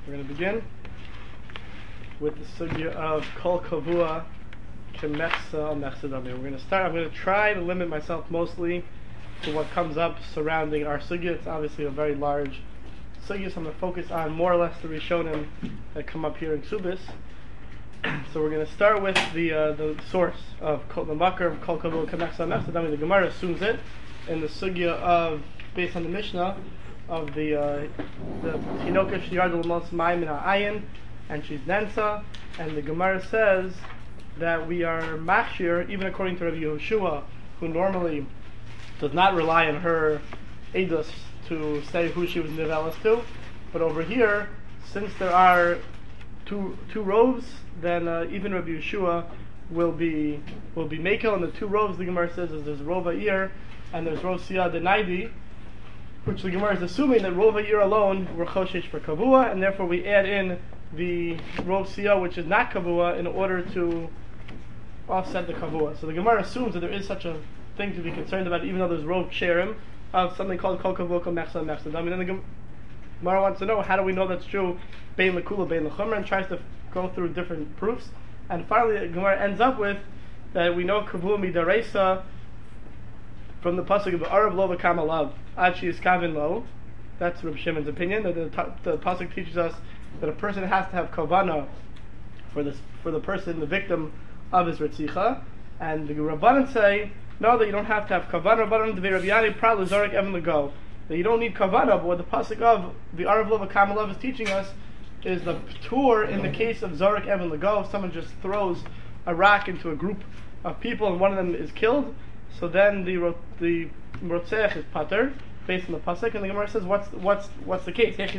We're going to begin with the sugya of kol kavua kemechsa mechsadami. We're going to start. I'm going to try to limit myself mostly to what comes up surrounding our sugya. It's obviously a very large sugya, so I'm going to focus on more or less the Rishonim that come up here in Ksubis. So we're going to start with the source of the makar of kol kavua kemechsa mechsadami. The Gemara assumes it in the sugya of, based on the Mishnah, of the Tinoka Shiyardul Mos Mayim Min Ha'ayin, and she's Nensa, and the Gemara says that we are machshir, even according to Rabbi Yehoshua, who normally does not rely on her edus to say who she was nivelas to, but over here, since there are two rows, then even Rabbi Yehoshua will be mekel, and the two rows the Gemara says is there's Rov Ha'ir and there's Rov Siyah Denaidi, which the Gemara is assuming that Rov Ha'ir alone were Choshesh for Kavua, and therefore we add in the Rov Siyah, which is not Kavua, in order to offset the Kavua. So the Gemara assumes that there is such a thing to be concerned about, even though there's Rov Sherim, of something called Kol Kavua Kol Mechsa Mechsa. I mean, then the Gemara wants to know, how do we know that's true? Bein L'Kula, Bein L'Chumra, and tries to go through different proofs. And finally, the Gemara ends up with that we know Kavua Midareisa from the pasuk of Arav Lo V'Kama Lav Ad She Yiskavin Lo. That's Reb Shimon's opinion. That the pasuk teaches us that a person has to have kavana for the person, the victim of his retzicha. And the Rabbanan say no, that you don't have to have kavana. Rabbanan Devei Rabbi Yani Pral Zarek Evan Lego, that you don't need kavana. But what the pasuk of the Arav Lo V'Kama Lav is teaching us is the tour in the case of Zarek Evan Lego. If someone just throws a rock into a group of people and one of them is killed, so then the Rotzeach is pater based on the pasuk, and the Gemara says, what's the case? Typically,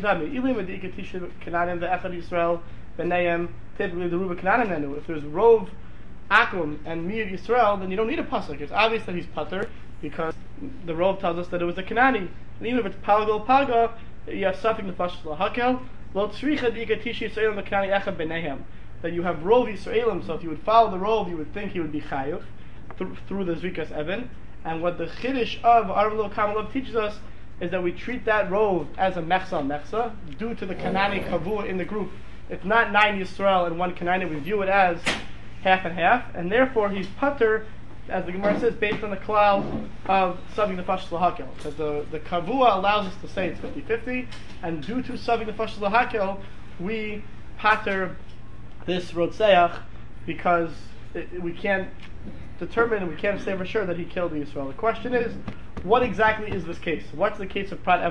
the Ruba Kananan. If there's Rov Akum and Mir Yisrael, then you don't need a pasuk. It's obvious that he's pater because the Rov tells us that it was a Kanani. And even if it's Palgal Paga, you have something to Fash Lahakel. Lo Tzricha Dikatishi Yisrael Kanani Echad Benehem. That you have Rov Yisraelim, so if you would follow the Rov, you would think he would be Chayuf through the Zrikas Evan. And what the Chiddush of Arav Lo V'Kama Lav teaches us is that we treat that rov as a mechsa due to the Kanani Kavua in the group. It's not 9 Yisrael and 1 Kanani. We view it as half and half, and therefore he's pater, as the Gemara says, based on the klal of Saving the Fashas Lahakel. Because the Kavua allows us to say it's 50-50, and due to Saving the Fashas Lahakel, we pater this Rotzeach because we can't determine and we can't say for sure that he killed the Yisrael. The question is, what exactly is this case? What's the case of Prat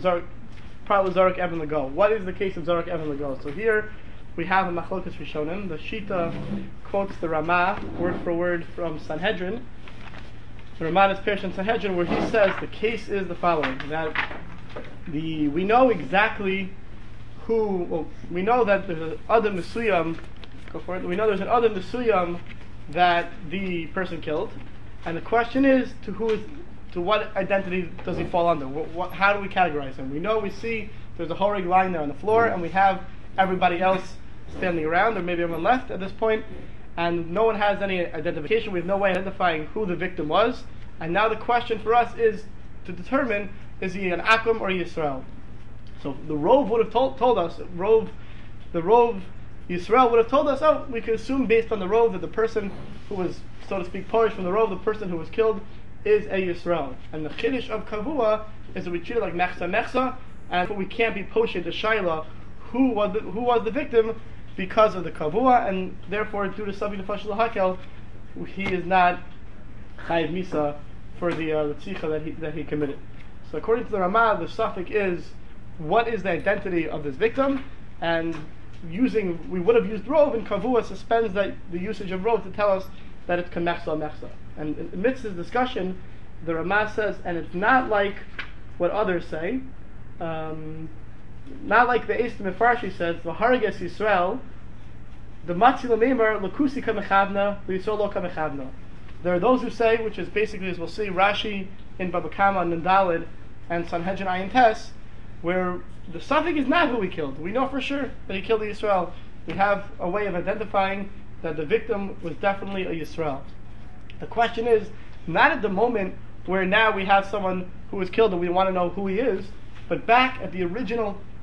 Zarek Evan Lego? What is the case of Zarek Evan Lego? So here we have a Machlokas Rishonim. The Shita quotes the Ramah word for word from Sanhedrin. The Ramah is Perish in Sanhedrin, where he says the case is the following: that we know exactly who. Well, we know that there's an Adam Mesuyam. Go for it. We know there's an Adam Mesuyam that the person killed, and the question is to what identity does he fall under? How do we categorize him? We see there's a Horig lying there on the floor, and we have everybody else standing around, or maybe everyone left at this point, and no one has any identification. We have no way of identifying who the victim was, and now the question for us is to determine, is he an Akum or a Yisrael? So the Rov would have told us, the Rov Yisrael would have told us, we can assume based on the Rov that the person who was, so to speak, purged from the Rov, the person who was killed, is a Yisrael. And the Chiddush of Kavua is that we treat it like Mechsa, and we can't be poshed to Shaila who was the victim because of the Kavua, and therefore due to Sabi Nefesh Lahakel, he is not Chayiv Misa for the Ritzicha that he committed. So according to the Ramah, the suffix is, what is the identity of this victim? And we would have used Rov, and Kavua suspends the usage of Rov to tell us that it's Mechsa. And amidst this discussion, the Ramah says, and it's not like what others say, not like the Eist Mefarshi says, the Harages Yisrael, the Matzi Lamemer, Lakusi Kamechavna, Yisrael Lo Kamechavna. There are those who say, which is basically, as we'll see, Rashi in Baba Kama and Nandalid and Sanhedrin Ayin Tes, where the suffix is not who he killed. We know for sure that he killed the Yisrael. We have a way of identifying that the victim was definitely a Yisrael. The question is, not at the moment where now we have someone who was killed and we want to know who he is, but back at the original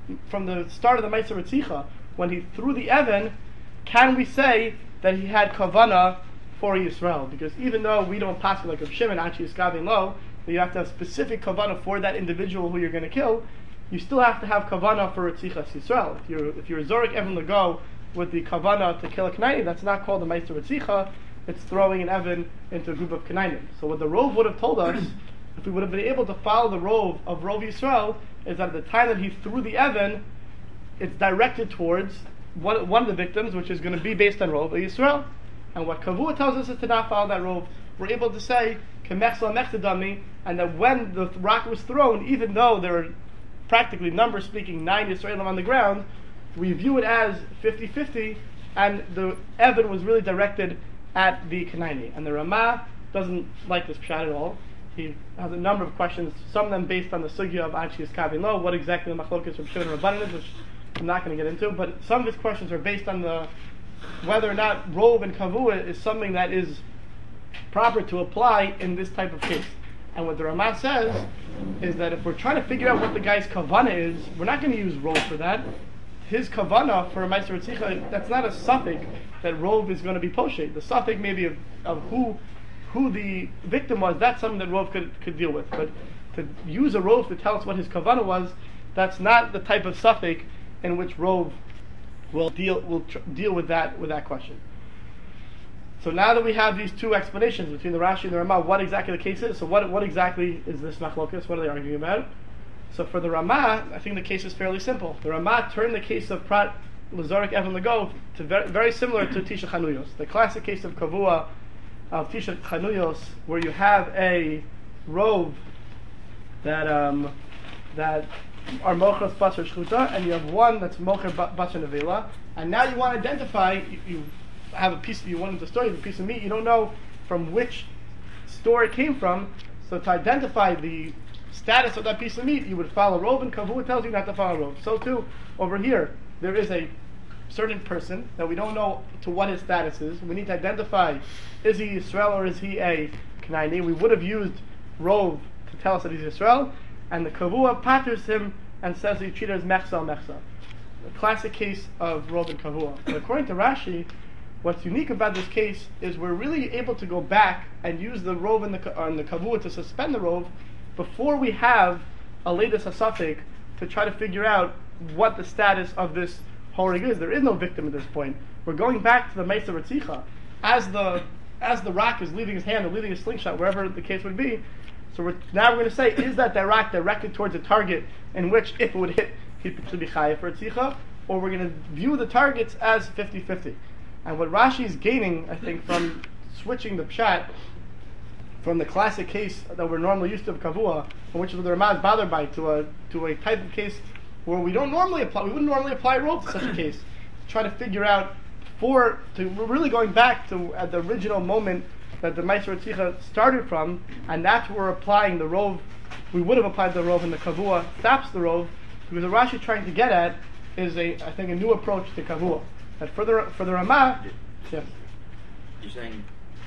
start of the Meiser Ritzicha, when he threw the Evan, can we say that he had Kavana for Yisrael? Because even though we don't pass like Rav Shimon, actually Iskabin Lo, that you have to have specific Kavana for that individual who you're going to kill, you still have to have Kavana for Ritzichas Yisrael. If you're Zorik Evan Lago with the Kavana to kill a Kanaini, that's not called the Meiser Ritzicha, it's throwing an Evan into a group of Kanainim. So what the Rov would have told us, if we would have been able to follow the Rov of Rov Yisrael, is that at the time that he threw the Evan, it's directed towards one of the victims, which is going to be based on Rov Yisrael. And what Kavua tells us is to not follow that Rov. We're able to say, Kemechsel Mechzedami, and that when the rock was thrown, even though there are practically, numbers speaking, 9 Yisraelim on the ground, we view it as 50-50, and the Evan was really directed at the Kanaini. And the Ramah doesn't like this pshat at all. He has a number of questions, some of them based on the sugya of Anshi Iskabin Lo, what exactly the machlokes of Shimon and Rabbanan is, which I'm not going to get into, but some of his questions are based on whether or not Rov and Kavua is something that is proper to apply in this type of case. And what the Ramah says is that if we're trying to figure out what the guy's kavana is, we're not going to use Rov for that. His kavana for a Meiser Ritzicha, that's not a suffix that Rov is going to be poshet. The suffix maybe of who the victim was, that's something that Rov could deal with. But to use a Rov to tell us what his kavana was, that's not the type of suffix in which Rov will deal with that question. So now that we have these two explanations between the Rashi and the Ramah, what exactly the case is, so what exactly is this machlokas? What are they arguing about? So for the Ramah, I think the case is fairly simple. The Ramah turned the case of Prat Lazarik Evan Lago to very similar to Tisha Chanuyos. The classic case of Kavua of Tisha Chanuyos, where you have a Rov that are Mochras Basar Shchuta, and you have one that's Mocher Basar Nevela, and now you want to identify, you have a piece, you wanted to store a piece of meat, you don't know from which store it came from, so to identify the status of that piece of meat, you would follow Rov, and Kavua tells you not to follow Rov. So too, over here, there is a certain person that we don't know to what his status is. We need to identify, is he Yisrael or is he a Kanaini? We would have used Rov to tell us that he's Yisrael, and the Kavua patters him and says that you treat it as Mechsa. The classic case of Rov and Kavua. But according to Rashi, what's unique about this case is we're really able to go back and use the Rov and the Kavua to suspend the Rov before we have a latest Asafik to try to figure out what the status of this Horig is. There is no victim at this point. We're going back to the Meiser Ritzicha. As the rock is leaving his hand or leaving his slingshot, wherever the case would be, so now we're going to say, is that rock directed towards a target in which, if it would hit, he'd be chayav for Ritzicha, or we're going to view the targets as 50-50. And what Rashi is gaining, I think, from switching the pshat from the classic case that we're normally used to of Kavua, which is the Ramah is bothered by, to a type of case where we wouldn't normally apply Rov to such a case. Try to figure out we're really going back to at the original moment that the Meiser Ritzicha started from, and that's where we're applying the Rov. We would have applied the Rov, and the Kavua stops the Rov, because what Rashi is trying to get at is I think a new approach to Kavua. That for the Ramah, yes. You're saying,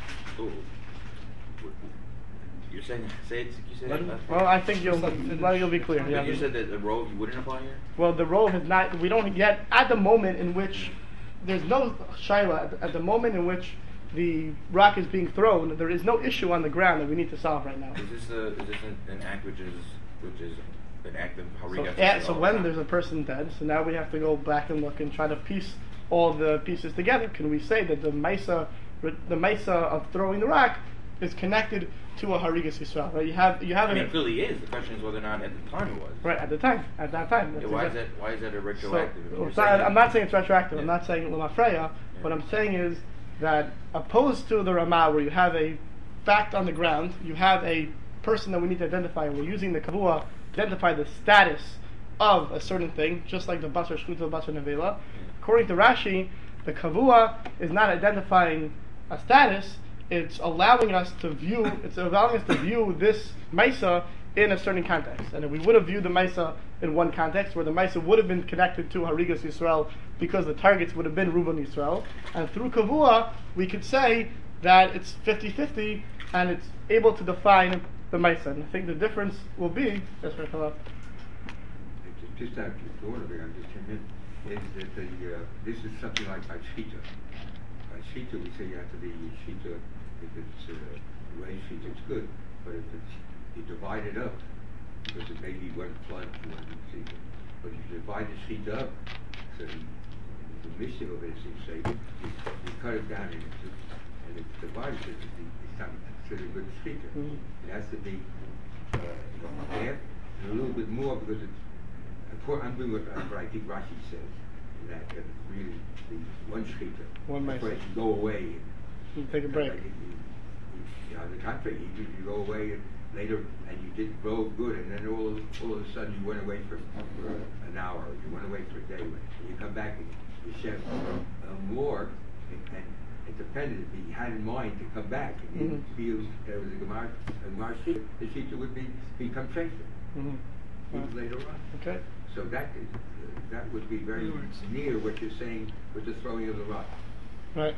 say it. You said it. Well, I think you'll be clear. But yeah. You said that the Rov you wouldn't apply here. Well, the Rov is not. We don't yet at the moment in which there's no shaila at the moment in which the rock is being thrown. There is no issue on the ground that we need to solve right now. Is this an act which is an act of Hariga? So when there's a person dead, so now we have to go back and look and try to piece all the pieces together. Can we say that the Maisa of throwing the rock is connected to a Harigas Yisrael? Right? You have. I mean, it clearly is. The question is whether or not at the time it was. Right, at that time. Yeah, why is that a retroactive? I'm not saying it's retroactive. Yeah. I'm not saying Lamafreya. Yeah. What I'm saying is that opposed to the Ramah, where you have a fact on the ground, you have a person that we need to identify. We're using the Kavua to identify the status of a certain thing, just like the Basar Shchuta, Basar Nevela. According to Rashi, the Kavua is not identifying a status. It's allowing us to view this Maisa in a certain context. And if we would have viewed the Maisa in one context, where the Maisa would have been connected to Harigas Yisrael because the targets would have been Reuben Yisrael, and through Kavua, we could say that it's 50-50, and it's able to define the Maisa. And I think the difference will be, just out of thought of it, I'm just thinking, is that this is something like by Shita. By Shita, we say you have to be Shita, if it's way Shita, it's good, but if it's, you divide it up, because it may be one flood, one Shita. But if you divide the Shita up, so the mission of it is to say, you cut it down and it's divided, it's not considered good Shita. It has to be half, and a little bit more, because it's, I'm doing what I think Rashi says, that it's really the one shechita. One mice. You go away. You take a break. On the contrary, you go away and later, and you did grow good, and then all of a sudden you went away for an hour, you went away for a day, and you come back and you shed more, and it depended if he had in mind to come back, and he feels there was a Gemara shechita, the shechita would become shechita. Later on. Okay. So that would be very near what you're saying with the throwing of the rock. Right.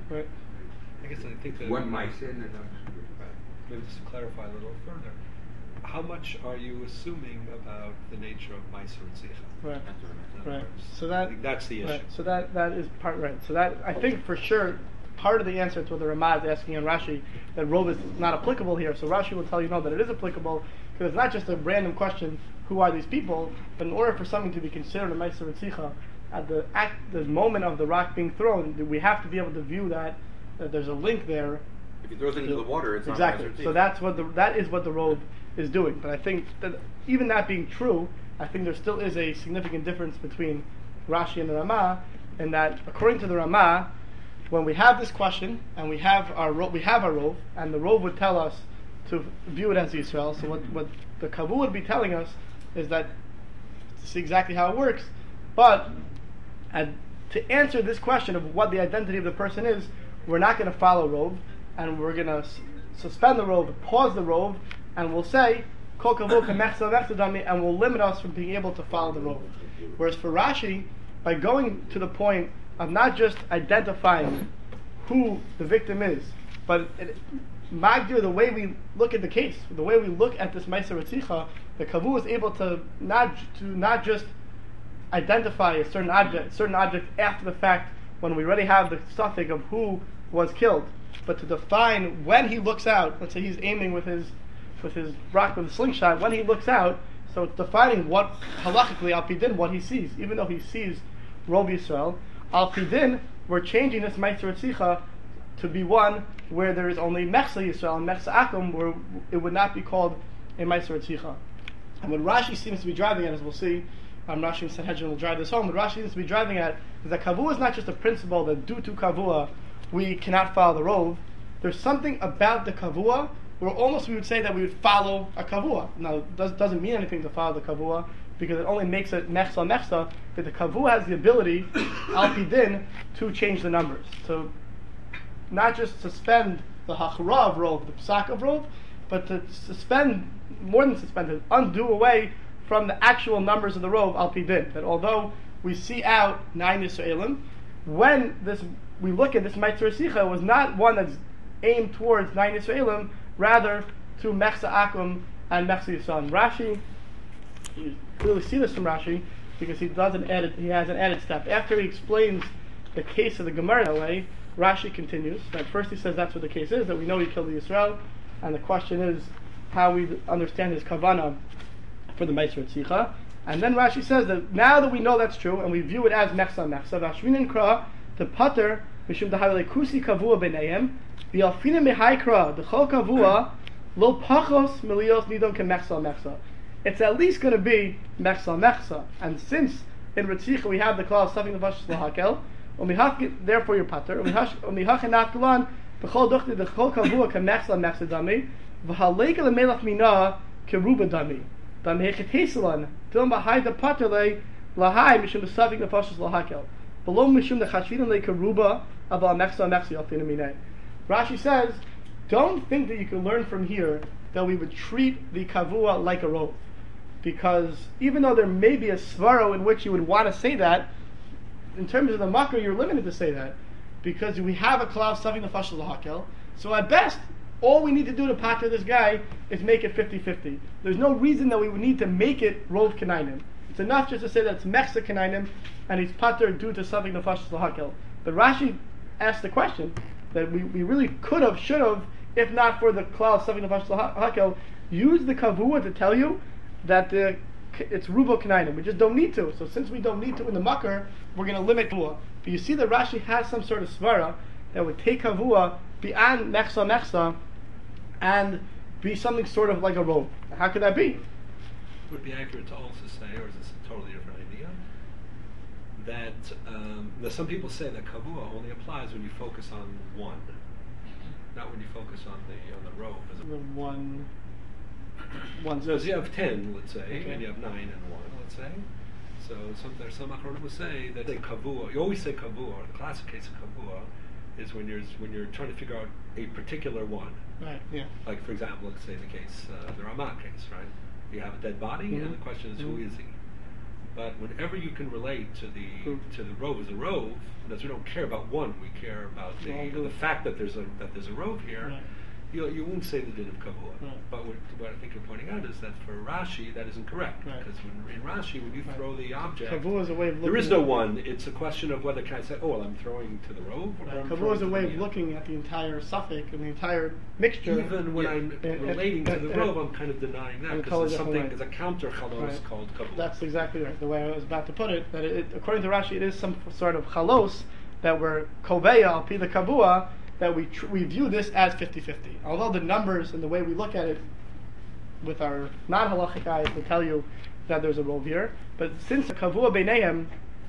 I guess I think that one mice in and maybe just to clarify a little further, how much are you assuming about the nature of Meiser and Tzicha? Right. So I think that's the issue. Right. So that is part right. So that I think for sure part of the answer to what the Ramah is asking in Rashi, that Rov is not applicable here. So Rashi will tell you no, that it is applicable, because it's not just a random question, who are these people, but in order for something to be considered a Meiser and Tzicha, at the moment of the rock being thrown, we have to be able to view that there's a link there. If he throws it into the water, it's exactly. not Meiser. So that is what the Rov is doing. But I think that even that being true, I think there still is a significant difference between Rashi and the Ramah, in that according to the Ramah, when we have this question and we have our Rov, and the Rov would tell us to view it as Yisrael. So what the Kavu would be telling us is that to see exactly how it works, but to answer this question of what the identity of the person is, we're not going to follow Rov, and we're going to suspend the Rov, pause the Rov, and we'll say Kol Kavu K'mechsa Mechsa, and will limit us from being able to follow the Rov. Whereas for Rashi, by going to the point of not just identifying who the victim is, but Magdir, the way we look at the case, the way we look at this Meiser Tzicha, the Kavu is able to not just identify a certain object after the fact when we already have the suffix of who was killed, but to define when he looks out. Let's say he's aiming with his rock with a slingshot. When he looks out, so it's defining what halachically al pidin what he sees, even though he sees Rov Yisrael. Al pidin, we're changing this Meiser Tzicha to be one where there is only Mechsa Yisrael and Mechsa Akum, where it would not be called a Meiser Tzicha. And what Rashi seems to be driving at, as we'll see, Rashi and Sanhedrin will drive this home, what Rashi seems to be driving at is that Kavua is not just a principle that due to Kavua we cannot follow the Rov. There's something about the Kavua where almost we would say that we would follow a Kavua. Now, it doesn't mean anything to follow the Kavua, because it only makes it Mechsa, but the Kavua has the ability, Al Pidin, to change the numbers. So, not just suspend the Hachra of Rov, the Psak of Rov, but to suspend, more than suspend, to undo away from the actual numbers of the Rov, Al Pidin. That although we see out 9 Yisraelim, when we look at this Meiser Tzicha, it was not one that's aimed towards 9 Yisraelim, rather to Mechsa Akum and Mechsa Yisrael. Rashi, you clearly see this from Rashi, because he has an added step. After he explains the case of the Gemara that way, Rashi continues. At first he says that's what the case is, that we know he killed the Yisrael, and the question is how we understand his kavanah for the Meiser Tzicha. And then Rashi says that now that we know that's true, and we view it as Mechsa, Vashvinin Kra, the Pater, Mishum Dahavele Kusi Kavua Beneim, V'alfina Mehaikra, the Chol Kavua, Lo Pachos Milios Nidon Ke Mechsa. It's at least going to be Mechsa. And since in Ritzicha we have the clause Safing Nefashos Lahakel, therefore you're Pater, Umihachenat Galan, B'chol Duchti, the Chol Kavua Ke Mechsa Dami, V'halega Lemelach Mina Ke Ruba Dami. Rashi says, don't think that you can learn from here that we would treat the kavua like a Rov, because even though there may be a svaro in which you would want to say that, in terms of the makar you're limited to say that, because we have a klal saving the fashal lahakel. So at best, all we need to do to pater this guy is make it 50-50. There's no reason that we would need to make it Rov Kenainim. It's enough just to say that it's Mexicanainim and he's pater due to something nefashos lahakel. But Rashi asked the question that we really could have, should have, if not for the klal of something nefashos lahakel, use the kavua to tell you that it's rubo kanainim. We just don't need to. So since we don't need to in the makar, we're going to limit kavua. But you see that Rashi has some sort of svara that would take kavua beyond mechsa and be something sort of like a robe. How could that be? Would it be accurate to also say, or is this a totally different idea, that some people say that kavua only applies when you focus on one, not when you focus on the robe. The one. So you have 10, let's say, okay, and you have 9 and 1, let's say. So some achronim will say that the kavua. You always say kavua. Or the classic case of kavua is when you're trying to figure out a particular one. Right. Yeah. Like for example, let's say the case, the Ramah case, right? You have a dead body, Mm-hmm. and the question is, Mm-hmm. who is he? But whenever you can relate to the rove as a rove, because we don't care about one, we care about the fact that there's a rove here. Right. You won't say the din of kavua. Right. But what I think you're pointing out is that for Rashi that isn't correct, Right. because in Rashi when you Right. throw the object, Kavua is a way of looking. there is no one. It's a question of whether can I say, oh, well, I'm throwing to the rove, or I'm Kavua throwing is a to way the of meal. looking at the entire suffix and the entire mixture. Even when I'm relating to the rove, I'm kind of denying that in a because totally there's different something, way. there's a counter chalos Right. called kavua. That's exactly right. The way I was about to put it, that according to Rashi, it is some sort of chalos that we're koveya al pi the kavua, that we view this as 50-50. Although the numbers and the way we look at it with our non-halachic eyes will tell you that there's a rove here, but since the kavua beinehem,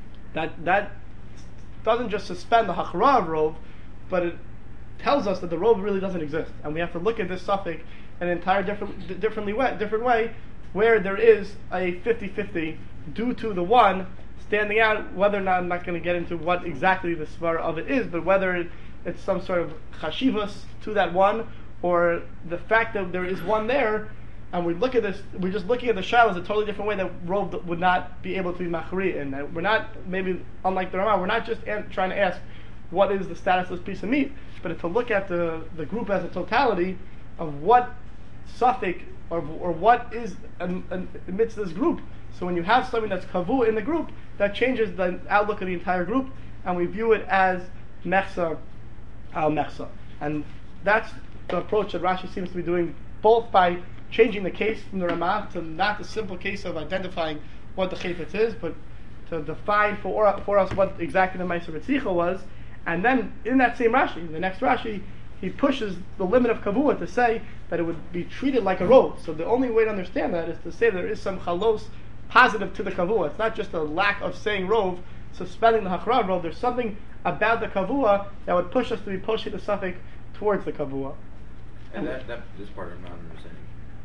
that doesn't just suspend the hachra of rove, but it tells us that the rove really doesn't exist, and we have to look at this suffix in an entire different way, where there is a 50-50 due to the one standing out. Whether or not, I'm not going to get into what exactly the svara of it is, but whether it's some sort of chashivas to that one, or the fact that there is one there, and we look at this, we're just looking at the shadow as a totally different way that rove would not be able to be machri. And we're not, maybe unlike the Ramah, we're not just trying to ask what is the status of this piece of meat, but to look at the group as a totality of what suffix or what is amidst this group. So when you have something that's kavu in the group, that changes the outlook of the entire group, and we view it as mechsa al mechsa. And that's the approach that Rashi seems to be doing, both by changing the case from the Ramah to not the simple case of identifying what the chayfetz is, but to define for us what exactly the Meiser Ritzicha was. And then in that same Rashi, the next Rashi, he pushes the limit of kavua to say that it would be treated like a rove. So the only way to understand that is to say there is some chalos positive to the kavua. It's not just a lack of saying rove, suspending the hachra rove. There's something about the kavua that would push us to be pushing the suffix towards the kavua. And this part I'm not understanding.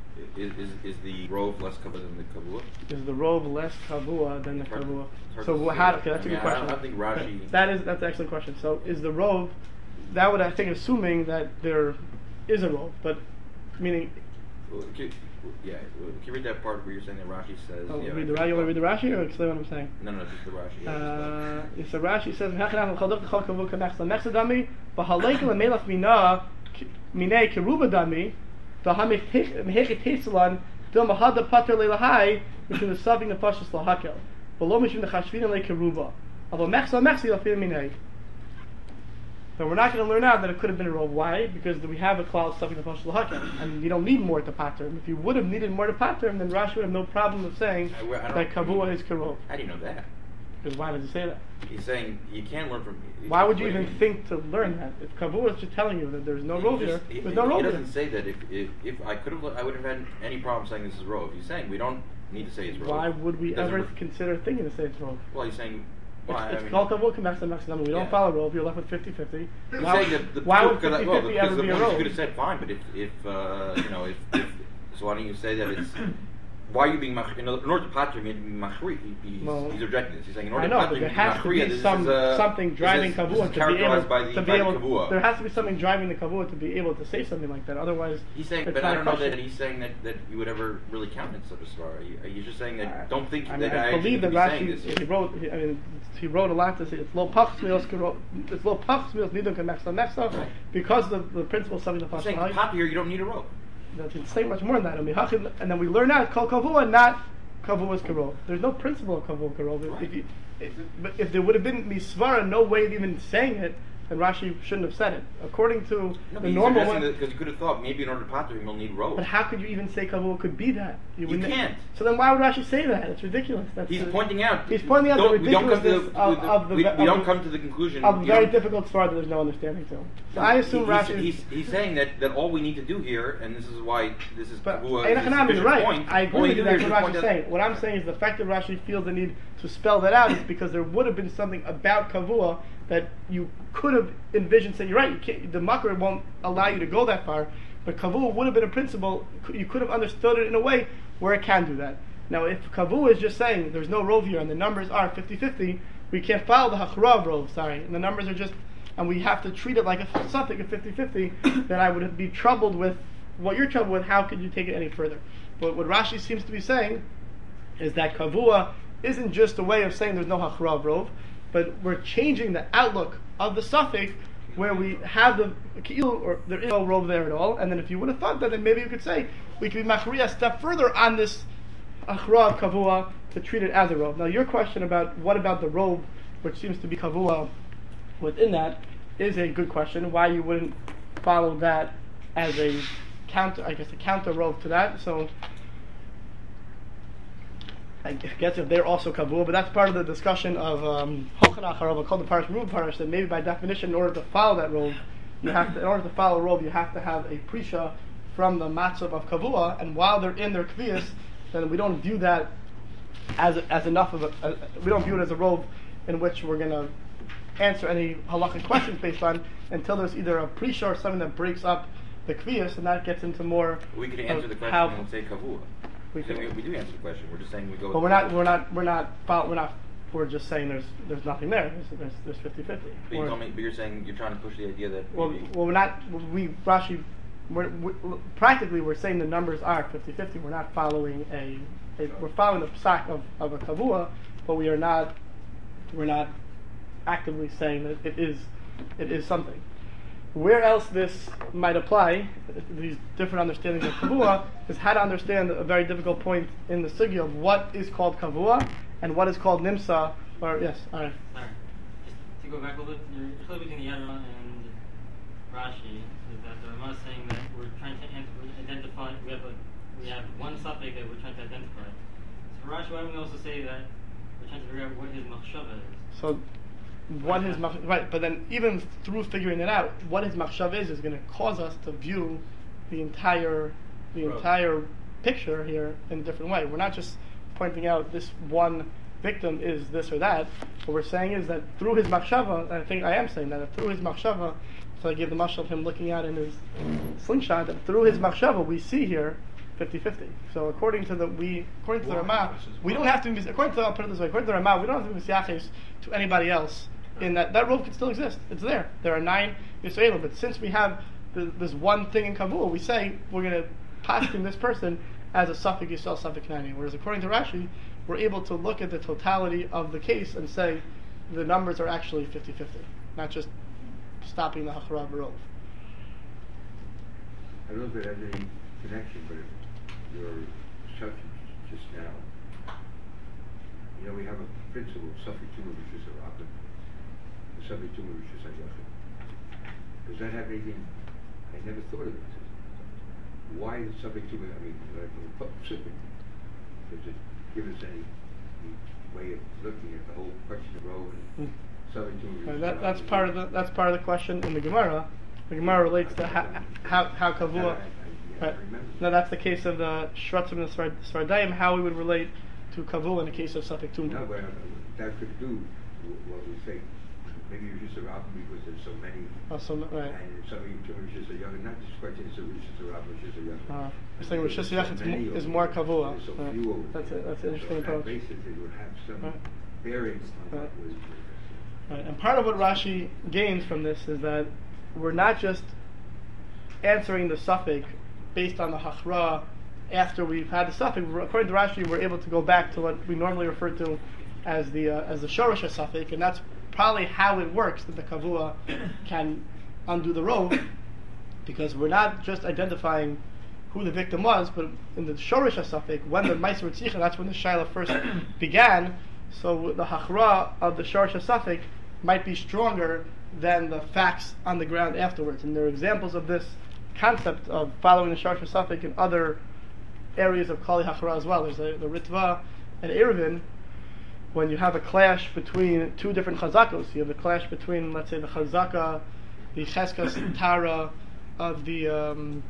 Is the rove less kavua than the kavua? Is the rove less kavua than the It's hard kavua? to So say how? that. Okay, that's I a mean, good question. I don't think Rashi. That's an excellent question. So is the rove? That would, I think, assuming that there is a rove, but meaning. Can you read that part where you're saying that Rashi says? Oh, Yeah, read the Rashi. You want to read the Rashi or explain what I'm saying? No, just the Rashi. So Rashi says, "V'halek lemelach mina minei keruba dami, v'hamechit heselan dil mahada pater leilahai mishum nesaving nefashos lahakel, v'lo mishum nechashvina lekeruba, although mechsa lafir minei." So we're not going to learn out that it could have been a rove. Why? Because we have a klal stuffing the pashul hakel, and you don't need more to pater him. If you would have needed more to pater him, then Rashi would have no problem of saying that kavua is karov. How do you know that? Because why does he say that? He's saying you can't learn from. Why would you even think to learn that? If kavua is just telling you that there's no rove here, there's no rove He here. doesn't say that. If I could have, I would have had any problem saying this is rove. He's saying we don't need to say it's rove. Why would we It doesn't ever re- consider thinking to say it's rove? Well, he's saying. Why? It's called kavua k'mechsa mechsa. We don't Yeah. follow rove. You're left with 50-50. He's Why, saying that the why would because 50-50 ever the be a point is you rove? could have said fine, but if so why don't you say that it's why are you being machri? In order to pater him, machri, he's rejecting this. He's saying in order I know, to but pater there him, has to be something driving kavua to be able. There has to be something driving the kavua to be able to say something like that. Otherwise, he's saying, it's but not I a don't know question. that he's saying that you would ever really count it such a svara. He's just saying that don't think I that I believe that actually be saying Rashi this. he wrote a lot to say it's lo pachsmios nidun k'mechsa because of the principle of something the He's saying pasuk. pater here you don't need a rope. That can say much more than that. And then we learn out kol kavua, not kavua is karov. There's no principle of kavua karov. But if there would have been misvara, no way of even saying it, then Rashi shouldn't have said it. According to the normal one, because you could have thought maybe in order to pater him, you'll need rov. But how could you even say kavua could be that? You can't. So then why would Rashi say that? It's ridiculous. He's pointing out. He's pointing out the ridiculousness we don't come to the conclusion of very difficult svara that there's no understanding to. So I assume Rashi. He's saying that all we need to do here, and this is why this is kavua. You're right. I agree with you. That's what Rashi's saying. What I'm saying is the fact that Rashi feels the need to spell that out is because there would have been something about kavua that you could have envisioned. Saying, you're right, the makar won't allow you to go that far, but kavua would have been a principle. You could have understood it in a way where it can do that. Now, if kavua is just saying there's no rov here and the numbers are 50-50, we can't follow the hachra rov, and the numbers are just, and we have to treat it like a suffix of 50-50, then I would be troubled with what you're troubled with. How could you take it any further? But what Rashi seems to be saying is that kavua isn't just a way of saying there's no hachra rov, but we're changing the outlook of the suffix where we have the ki'il, or there is no rov there at all, and then if you would have thought that, then maybe you could say we could be machriya a step further on this achra of kavua to treat it as a rov. Now your question about what about the rov, which seems to be kavua within that, is a good question. Why you wouldn't follow that as a counter, I guess a counter rov to that. So I guess if they're also kavua, but that's part of the discussion of Hochanach HaRov, called the Parish Ruv Parish, that maybe by definition, in order to follow that rov, in order to follow rov, you have to have a prisha from the matzav of kavua, and while they're in their kviyas, then we don't view that as enough of we don't view it as a rov in which we're going to answer any halakhic questions based on until there's either a prisha or something that breaks up the kviyas, and that gets into more. We could answer the question and say kavua. We do answer the question. We're just saying we go. But we're just saying there's nothing there. There's 50-50. But you're saying you're trying to push the idea that. Rashi. Practically we're saying the numbers are 50-50. We're not following we're following the psak of a kavua, but we're not actively saying that it is something. Where else this might apply, these different understandings of kavua, is how to understand a very difficult point in the sugya of what is called kavua and what is called nimsa. Or yes, all right. Sorry, just to go back a little bit, you're clearly between the Yadra and Rashi is that the Rama is saying that we're trying to identify. We have one suffix that we're trying to identify. So for Rashi, why don't we also say that we're trying to figure out what his machshava is? So what his right, but then even through figuring it out, what his machshav is going to cause us to view the entire picture here in a different way. We're not just pointing out this one victim is this or that. What we're saying is that through his machshava, I think I am saying that through his machshava, so I give the mashal of him looking out in his slingshot, that through his machshava we see here 50-50. So according to the Rama, we don't have to be, according to, I'll put it this way, according to the Rama, we don't have to be misyaches to anybody else. In that rov can still exist. It's there. There are 9 Yisraelim, but since we have this one thing in kavua, we say we're going to paskin this person as a suffix Yisrael, suffix Kanani. Whereas according to Rashi, we're able to look at the totality of the case and say the numbers are actually 50-50, not just stopping the hachra rov. I don't know if it has any connection, but your subject just now, we have a principle, suffix tumor, which is a rabbi. Subject to which is does that have anything? I never thought of it. Why is subject to it? I mean, does it give us any way of looking at the whole question of rov and subject to it? That's part of the question in the Gemara. The Gemara relates to how kavua. Now that's the case of the shratzim and the svardaim. How we would relate to kavua in the case of suffix tumor. No, but that could do what we say. Maybe you're just a rabbi because there's so many. Right. And some of you are just a young, not just question, so it's just a rabbi, it's just a young. You're saying Rosh Hashanah is more kavua. So few that's an interesting approach. Basically, it would have some bearings on what was. Right. And part of what Rashi gains from this is that we're not just answering the suffix based on the hachra after we've had the suffix. According to Rashi, we're able to go back to what we normally refer to as the shorish suffix, and that's probably how it works that the kavua can undo the rov, because we're not just identifying who the victim was, but in the Shorish HaSafek, when the Meiser Ritzicha, that's when the Shaila first began, so the Hachra of the Shorish HaSafek might be stronger than the facts on the ground afterwards. And there are examples of this concept of following the Shorish HaSafek in other areas of Kali Hachra as well. There's the Ritva and Eruvin, when you have a clash between two different chazakos. You have a clash between, let's say, the chazaka, the cheskas tara of the the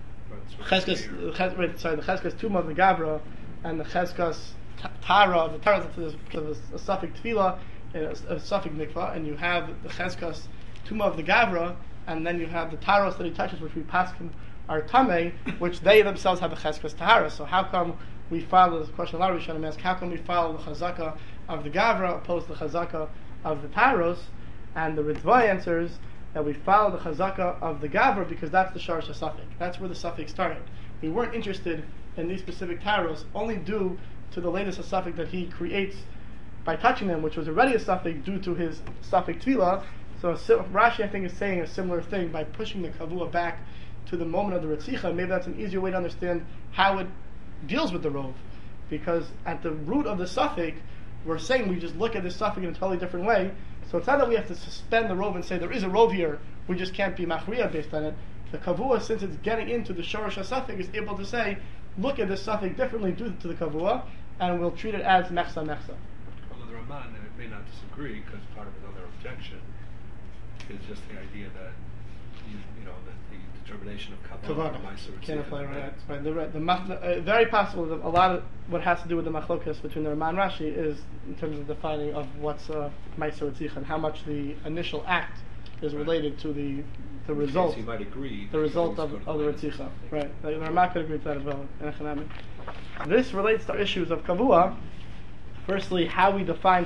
cheskas tuma of the gavra, and the cheskas tara of the tara of a suffix tefillah, a suffix mikvah, and you have the cheskas tuma of the gavra, and then you have the taros that he touches, which we paskin are tamei, which they themselves have a cheskas tahara. So how come we follow, this question a lot of Rishonim ask, how come we follow the chazaka of the gavra opposed to the chazaka of the taros? And the Ritva answers that we follow the chazaka of the gavra because that's the sharish HaSafek. That's where the suffix started. We weren't interested in these specific taros only due to the latest HaSafek that he creates by touching them, which was already a suffix due to his suffix tefillah. So Rashi, I think, is saying a similar thing by pushing the kavua back to the moment of the Ritzicha. Maybe that's an easier way to understand how it deals with the rov, because at the root of the suffix, we're saying we just look at this suffix in a totally different way. So it's not that we have to suspend the rov and say there is a rov here, we just can't be machriya based on it. The kavua, since it's getting into the shorish HaSafek, is able to say, look at this suffix differently due to the kavua, and we'll treat it as mechsa mechsa. Although the Ramban may not disagree, because part of another objection is just the idea that that the determination of Kabbalah can't apply right. Very possible that a lot of what has to do with the machlokas between the Ramban and Rashi is in terms of defining of what's Meiser Ritzicha and how much the initial act is related to the result. You might agree. The result of the Ritzicha. Right. The Ramban could agree to that as well. This relates to issues of Kavua. Firstly, how we define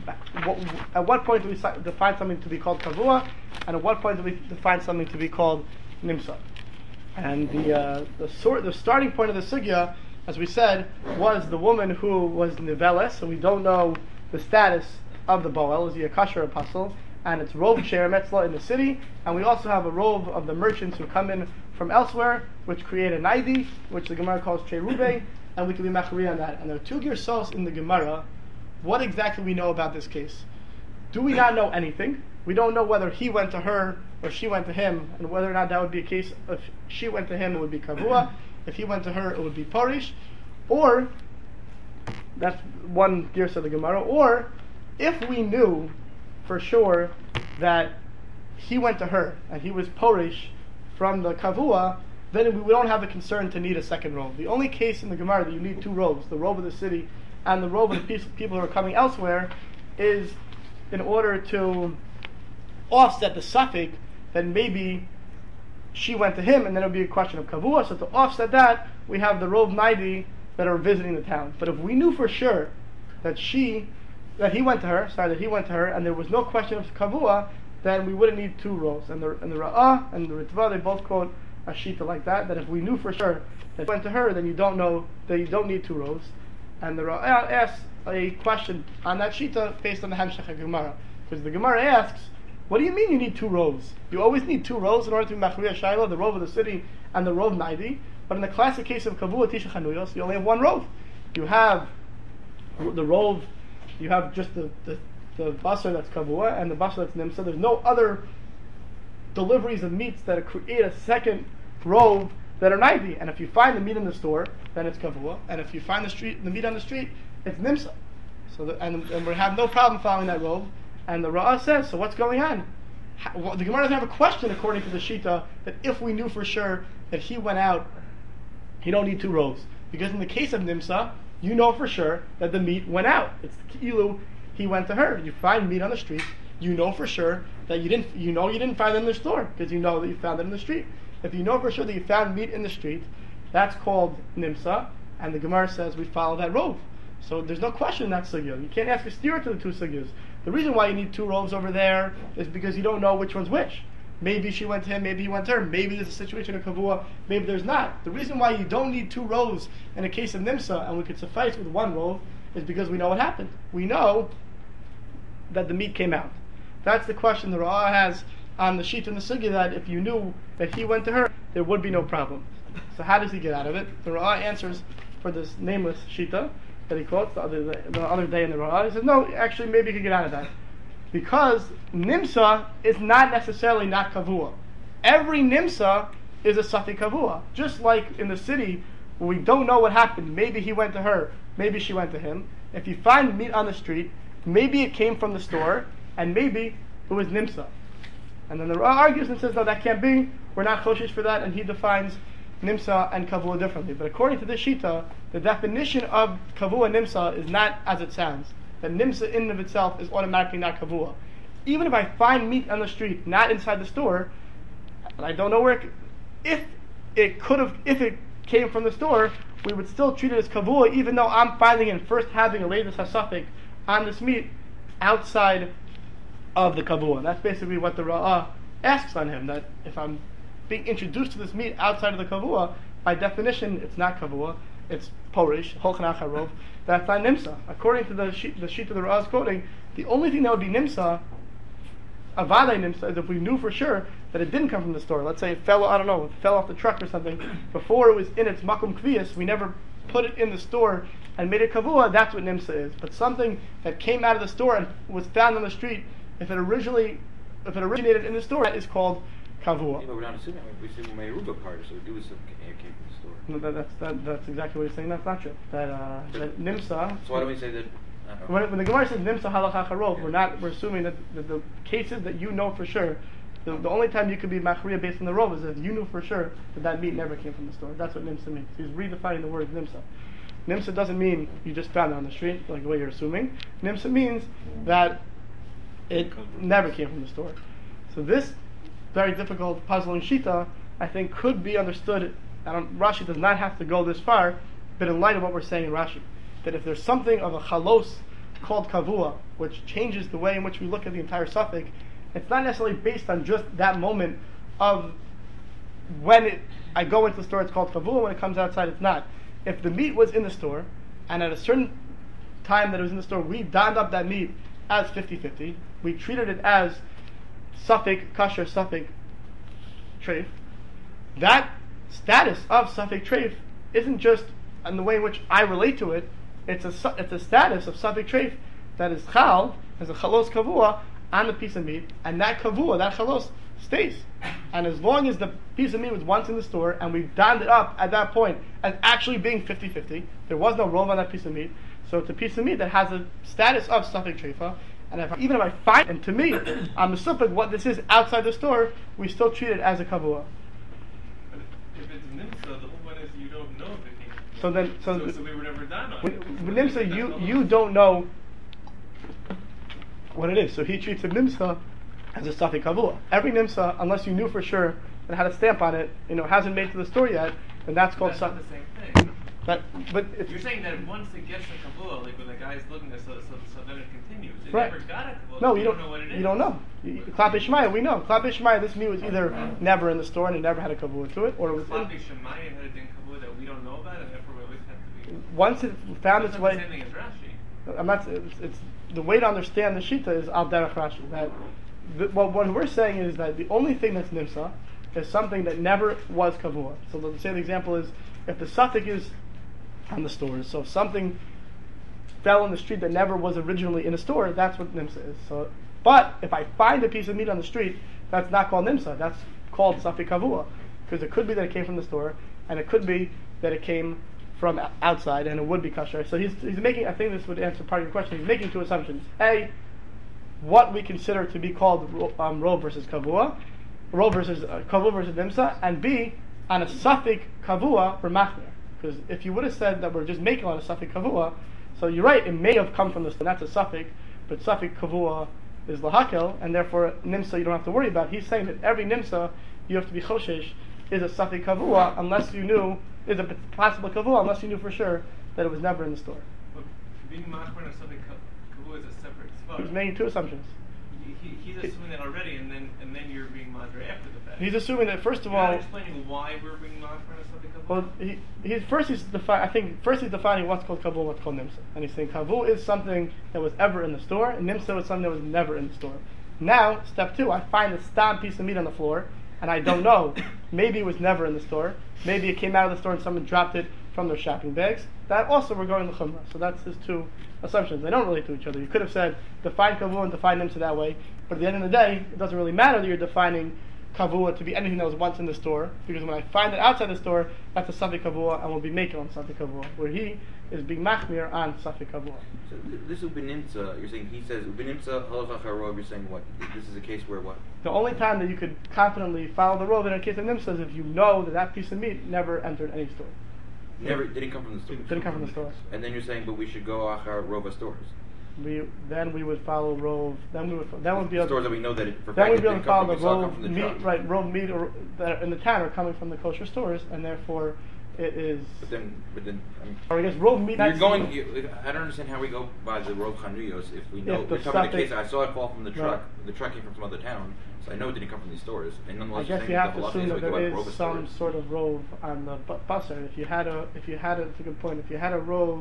at what point do we define something to be called Kavua, and at what point do we define something to be called Nimsa. And the starting point of the sugya, as we said, was the woman who was niveles, so we don't know the status of the boel. Is he a kasher apostle? And it's rov share metzla in the city, and we also have a rov of the merchants who come in from elsewhere, which create a naidi, which the Gemara calls cherube, and we can be machri on that. And there are two girsos in the Gemara. What exactly we know about this case? Do we not know anything? We don't know whether he went to her or she went to him, and whether or not that would be a case. If she went to him, it would be kavua. If he went to her, it would be porish. Or, that's one girsa of the Gemara. Or, if we knew for sure that he went to her and he was porish from the kavua, then we don't have a concern to need a second rov. The only case in the Gemara that you need two rovs, the rov of the city and the rov of the people who are coming elsewhere, is in order to offset the suffix, then maybe she went to him, and then it would be a question of kavua. So to offset that, we have the rov naidi that are visiting the town. But if we knew for sure that he went to her, and there was no question of kavua, then we wouldn't need two rovs. And the Ra'ah and the Ritva, they both quote a shita like that if we knew for sure that he went to her, then you don't need two rovs. And the Ra'ah asks a question on that shita based on the Hamshach Gemara, because the Gemara asks, what do you mean you need two rovs? You always need two rovs in order to be machriya shayla, the rov of the city and the rov naidi. But in the classic case of kavua tisha chanuyos, you only have one rov. You have the rov, you have just the basar that's kavua and the basar that's nimsa. There's no other deliveries of meats that create a second rov that are naidi. And if you find the meat in the store, then it's kavua. And if you find the meat on the street, it's nimsa. So and we have no problem following that rov. And the Ra'ah says, so what's going on? The Gemara doesn't have a question according to the Shita that if we knew for sure that he went out, he don't need two rovs. Because in the case of Nimsa, you know for sure that the meat went out. It's ki'ilu, he went to her. You find meat on the street, you know for sure that you didn't find it in the store, because you know that you found it in the street. If you know for sure that you found meat in the street, that's called Nimsa, and the Gemara says we follow that rov. So there's no question in that sugya. You can't ask a steer to the two sugyas. The reason why you need two rovs over there is because you don't know which one's which. Maybe she went to him, maybe he went to her, maybe there's a situation of kavua, maybe there's not. The reason why you don't need two rovs in a case of nimsa, and we could suffice with one rov, is because we know what happened. We know that the meat came out. That's the question the Ra'ah has on the sheet in the sugya, that if you knew that he went to her, there would be no problem. So how does he get out of it? The Ra'ah answers for this nameless Shita that he quotes the other day in the Ra'ah. He says, no, actually maybe he could get out of that. Because Nimsa is not necessarily not Kavua. Every Nimsa is a Safik Kavua. Just like in the city where we don't know what happened. Maybe he went to her, maybe she went to him. If you find meat on the street, maybe it came from the store, and maybe it was Nimsa. And then the Ra'ah argues and says, no, that can't be. We're not choshesh for that, and he defines Nimsa and Kavua differently. But according to this Shita, the definition of Kavua and Nimsa is not as it sounds. That Nimsa in and of itself is automatically not Kavua. Even if I find meat on the street, not inside the store, and I don't know where if it came from the store, we would still treat it as Kavua, even though I'm finding and first having a latest hasafik on this meat outside of the Kavua. And that's basically what the Ra'ah asks on him, that if I'm being introduced to this meat outside of the Kavua, by definition it's not Kavua, it's Porish, Holchanach HaRov, that's not Nimsa. According to the sheet of the Ra'ah is quoting, the only thing that would be Nimsa, Avadai Nimsa, is if we knew for sure that it didn't come from the store. Let's say it fell off the truck or something, before it was in its Makum Kviyas, we never put it in the store and made it Kavua, that's what Nimsa is. But something that came out of the store and was found on the street, if it originated in the store, that is called Kavua. Yeah, but we're not assuming. We assume Meiruba part, so we do assume it came from the store. No, that's exactly what he's saying. That's not true. That Nimsa. So why don't we say that? When the Gemara says Nimsa Halakha Charov, we're assuming that the cases that you know for sure, the only time you could be Machriya based on the Rov is if you knew for sure that meat never came from the store. That's what Nimsa means. He's redefining the word Nimsa. Nimsa doesn't mean you just found it on the street, like the way you're assuming. Nimsa means that it never came from the store. So this very difficult, puzzling Shita, I think, could be understood. Rashi does not have to go this far, but in light of what we're saying in Rashi, that if there's something of a chalos called kavua, which changes the way in which we look at the entire suffix, it's not necessarily based on just that moment of when I go into the store, it's called kavua. When it comes outside, it's not. If the meat was in the store, and at a certain time that it was in the store, we donned up that meat as 50-50, we treated it as suffix kasher, suffix treif, that status of suffix treif isn't just in the way in which I relate to it. It's a status of suffix treif that is chal, as a chalos kavua on the piece of meat, and that kavua, that chalos, stays. And as long as the piece of meat was once in the store and we donned it up at that point as actually being 50-50, there was no rov on that piece of meat, so it's a piece of meat that has a status of suffix treifa. And even if I find, and to me, I'm assuming what this is outside the store, we still treat it as a kavua. But if it's nimsa, the whole point is you don't know if it came. So we were never done on with it. nimsa, you don't know what it is. So he treats a nimsa as a safi kavua. Every nimsa, unless you knew for sure that it had a stamp on it, hasn't made it to the store yet, then that's called That's safi. not the same thing. But it's, You're saying that once it gets a kavua, like when the guy's looking at it, so then it continues. It right. never got a kavua. No, you you don't know what it is. You don't know. Klap Ishmael, we know. Klap Ishmael, this meat was either never in the store and it never had a kavua to it, or it was. Klap Shemaya had a din kavua that we don't know about, and therefore we always have to be. Once it found its That's not way. the same thing as Rashi. I'm not. It's the way to understand the shita is al derech Rashi. That what we're saying is that the only thing that's nimsa is something that never was kavua. So let's say the example is if the suffix is on the stores. So if something fell in the street that never was originally in a store, that's what nimsa is. So, but if I find a piece of meat on the street, that's not called nimsa. That's called safi kavua, because it could be that it came from the store, and it could be that it came from outside, and it would be kasher. So he's making. I think this would answer part of your question. He's making two assumptions: A, what we consider to be called rov versus kavua, rov versus kavua versus nimsa, and B, on a suffix kavua for machmer. Because if you would have said that we're just making on a suffix kavua, so you're right, it may have come from the store, that's a suffix, but suffix kavua is lahakel, and therefore nimsa you don't have to worry about. He's saying that every nimsa you have to be choshesh is a suffix kavua unless you knew, is a possible kavua unless you knew for sure that it was never in the store. But being machmer and something kavua is a separate spot. He's making two assumptions. He's assuming that already, and then you're being madre after the fact. He's assuming that first of You're all. not explaining why we're being machmer and something kavua. Well, he's defining what's called kavua, what's called nimsa, and he's saying kavua is something that was ever in the store, and nimsa was something that was never in the store. Now, step two, I find a stam piece of meat on the floor, and I don't know. Maybe it was never in the store. Maybe it came out of the store and someone dropped it from their shopping bags. That also we're going to Chumrah. So that's his two assumptions. They don't relate to each other. You could have said define Kavua and define Nimsa that way, but at the end of the day, it doesn't really matter that you're defining Kavua to be anything that was once in the store, because when I find it outside the store, that's a Safek Kavua and will be making on Safek Kavua, where he is being machmir on Safek Kavua. So this Ubinimsa, you're saying he says Ubinimsa halacha harov. You're saying what? This is a case where what? The only time that you could confidently follow the rove in a case of Nimsa is if you know that that piece of meat never entered any store. Never didn't come from the store. Didn't come from the store. And then you're saying, but we should go achar rova stores. Then we would follow rove. Then would be stores that we know that it for then fact we'd be able didn't to follow come the from, rove come from the meat, truck. right? Rove meat that are in the town are coming from the kosher stores, and therefore it is. But then, I mean, or I guess rove meat. I don't understand how we go by the rove chanuyos if we know. We're talking the case. I saw it fall from the truck. Right. The truck came from some other town, so I know it didn't come from these stores. And nonetheless, I guess you have to assume that there is some sort of rove on the busser. If you had it's a good point. If you had a rove,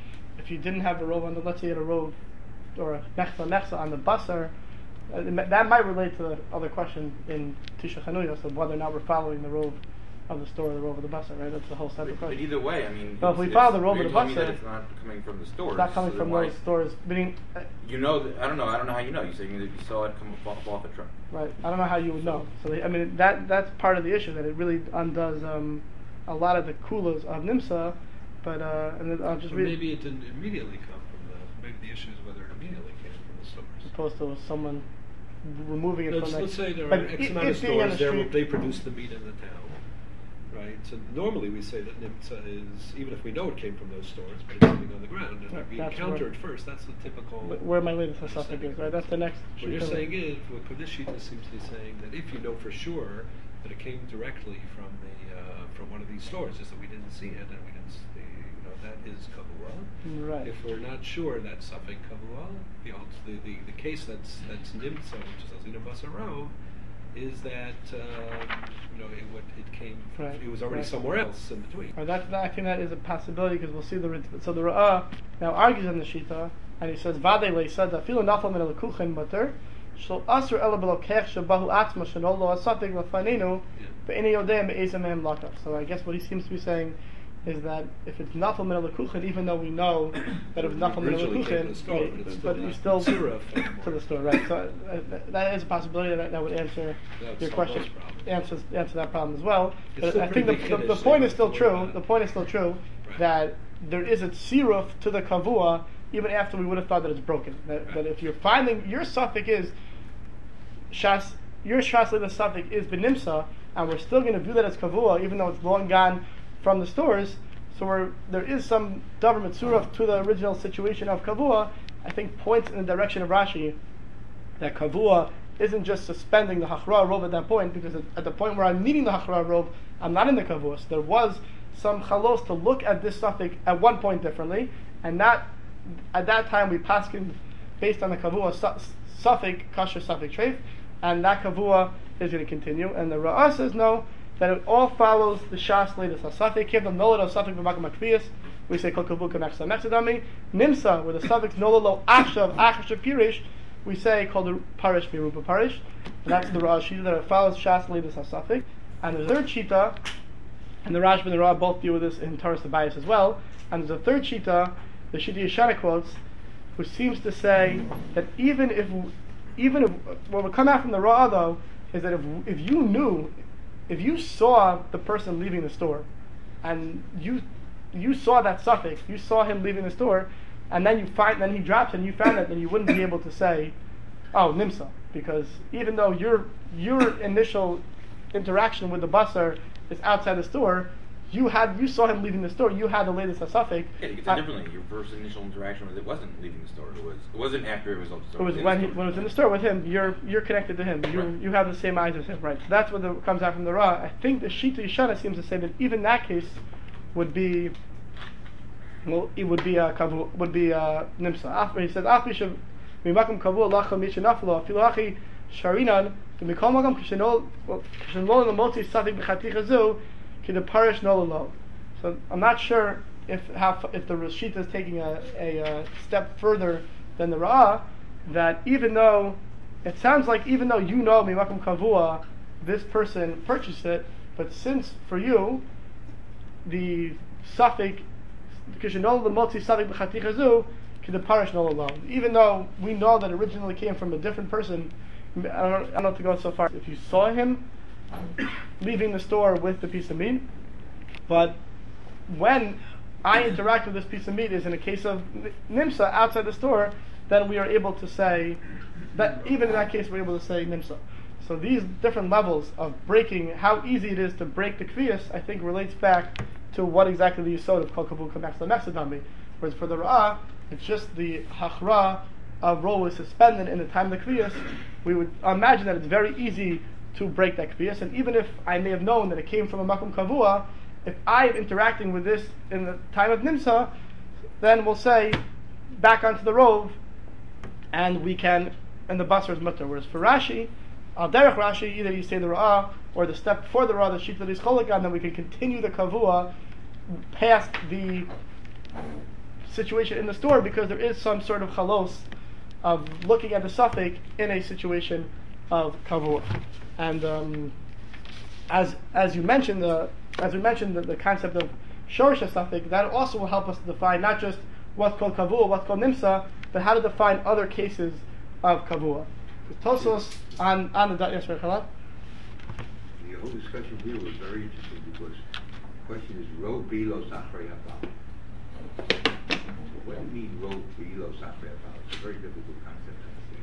if you didn't have a rove on the, let's say you had a rove or a nechsa on the basar, that might relate to the other question in Tisha Chanuyos of whether or not we're following the rove of the store or the rove of the basar, right? That's the whole separate question. But either way, I mean, if we follow the rove of the basar, it's not coming from the stores. It's not coming from those stores. Meaning, you know, I don't know how you know. You're saying that you saw it fall off a truck. Right. I don't know how you would know. So I mean, that's part of the issue, that it really undoes a lot of the kulas of Nimsa. But and I'll just read. Maybe it didn't immediately come from maybe the issue is whether it immediately came from the stores. As opposed to someone removing it from. Let's say there are X amount of stores there. They produce the meat in the town, right? So normally we say that Nimsa is, even if we know it came from those stores, but it's sitting on the ground and we encounter it first. That's the typical. Where my latest suffix is, right? That's the next. What you're saying is, what this sheet seems to be saying, that if you know for sure that it came directly from from one of these stores, just that we didn't see it and we didn't see, that is kavua. Right. If we're not sure that's safek kavua, the case that's nimtza, which is azina basarov, is that it came. Right. It was already somewhere else in between. I think that is a possibility, because we'll see the Ra'ah now argues on the Shita, and he says Vadei leisad afilu nafal min alekuchen bater shel asur ela belokech shebahu atzma shenol lo asafek lefanenu ve'ini yodei me'ezem mehem lakav. So I guess what he seems to be saying is that if it's nafal min alekuchen, even though we know that it was nafal min alekuchen, but you still to the store, right? So that is a possibility that would answer your question, answer that problem as well. But I think the point is still true. The point is still true that there is a tziruf to the kavua even after we would have thought that it's broken. That if you're finding your suffix is shas, your shas suffix is benimsa, and we're still going to view that as kavua even though it's long gone from the stores. So there is some davar mitzuraf to the original situation of kavua. I think points in the direction of Rashi that kavua isn't just suspending the hachra rov at that point, because at the point where I'm needing the hachra rov, I'm not in the kavua. So there was some chalos to look at this suffix at one point differently, and not at that time we paskin based on the kavua suffix kasher suffix treif, and that kavua is going to continue. And the Ra'ah says no, that it all follows the shas latest suffix. Keep the nolad of suffix b'makam akviyas. We say kol kavuka mechsa mechsadami nimsa with the suffix nolalo achshav achshav pirish. We say called the parish mirupa parish, and that's the Ra'ah shita that it follows shas latest suffix. And there's a third shita, and the Rashba and the Ra'ah both deal with this in Taras the Bias as well. And there's a third shita, the Shita Yeshana quotes, which seems to say that even if what would come out from the Ra'ah though is that if you saw the person leaving the store, and you saw that suffix, you saw him leaving the store, and then he drops and you found it, then you wouldn't be able to say, oh, nimsa, because even though your initial interaction with the basar is outside the store, you saw him leaving the store, you had the latest suffix. Yeah, you could say differently. Your first initial interaction with it wasn't leaving the store. It wasn't after it was out the store. It was when it was in the store with him. You're connected to him. You have the same eyes as him, right? So that's what comes out from the Ra. I think the Shita Yeshana seems to say that even that case would be, well, it would be nimsa. After he says after should mimakum kavu lacha mishnaflo filachi sharinan to mikol magam kishenol kishenol lemoti sadik b'chatichazu ki the parish nolalo. So I'm not sure if the Rashita is taking a step further than the Ra'ah, that even though it sounds like even though you know mimakum kavua this person purchased it, but since for you, the suffix, because you know the multi suffix b'chatichazu, can the parish know alone. Even though we know that originally came from a different person, I don't know to go so far. If you saw him leaving the store with the piece of meat, but when I interact with this piece of meat is in a case of nimsa outside the store, then we are able to say that even in that case we're able to say nimsa. So these different levels of breaking, how easy it is to break the kviyas, I think relates back to what exactly the yisod of kol kavu kamex lemexadami. Whereas for the ra'ah, it's just the hachra of role is suspended in the time of the kviyas. We would imagine that it's very easy to break that kviyas, and even if I may have known that it came from a makom kavua, if I am interacting with this in the time of nimsa, then we'll say back onto the rove, and we can, and the basar is mutter. Whereas for Rashi, al derech Rashi, either you say the ra'ah or the step before the ra'ah, the sheet that is cholagan, then we can continue the kavua past the situation in the store, because there is some sort of chalos of looking at the suffix in a situation of kavua. And as you mentioned, as we mentioned, the concept of shorish suffix, that also will help us to define not just what's called kavua, what's called nimsa, but how to define other cases of kavua. Tosos on the yes, right, Chalad? The whole discussion here was very interesting because the question is ro bilo sachrei habal. What do you mean ro bilo sachrei habal? It's a very difficult concept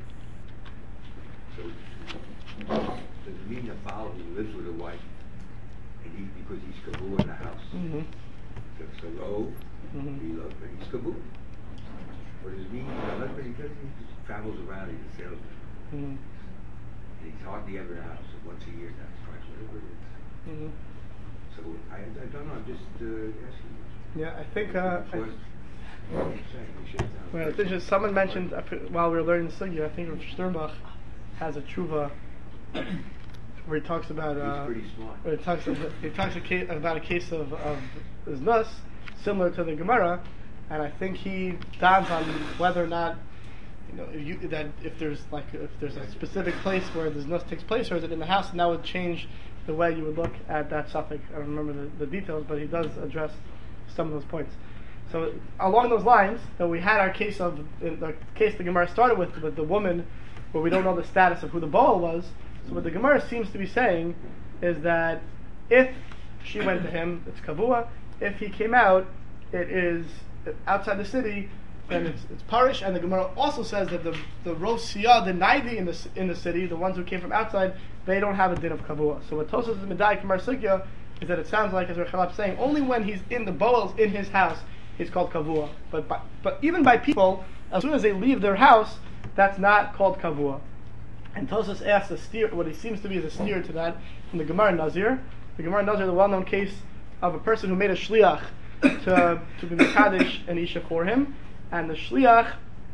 to understand. So does it mean a Baal who lives with a wife, and because he's kavua in the house? Mm-hmm. That's a ro bilo, but he's kavua. What does it mean? The husband, he travels around, he's a salesman. And he's hardly ever in the house. So once a year, that's twice, whatever it is. So I don't know. I'm just asking. Yeah, I think. Well, it's interesting. Someone mentioned while we were learning the sugya, I think Rav Sternbach has a tshuva where he talks about. He's pretty smart. Where he talks about a case of znus similar to the Gemara, and I think he downs on whether or not, you know, if there's a specific place where the znus takes place, or is it in the house, and that would change the way you would look at that suffix. I don't remember the details, but he does address some of those points. So along those lines, that we had our case of the case the Gemara started with the woman, where we don't know the status of who the Baal was. So what the Gemara seems to be saying is that if she went to him, it's kavua. If he came out, it is outside the city, then it's parish. And the Gemara also says that the Rov Siyah, the Naidi in the city, the ones who came from outside, they don't have a din of kavua. So what Tosas is medayik from our sugya is that it sounds like, as Rechalab is saying, only when he's in the Boels in his house, it's called kavua. But even by people, as soon as they leave their house, that's not called kavua. And Tosas asks a steer, what he seems to be is a steer to that from the Gemara Nazir. The Gemara Nazir, the well-known case of a person who made a shliach to be mekadesh an isha for him, and the shliach,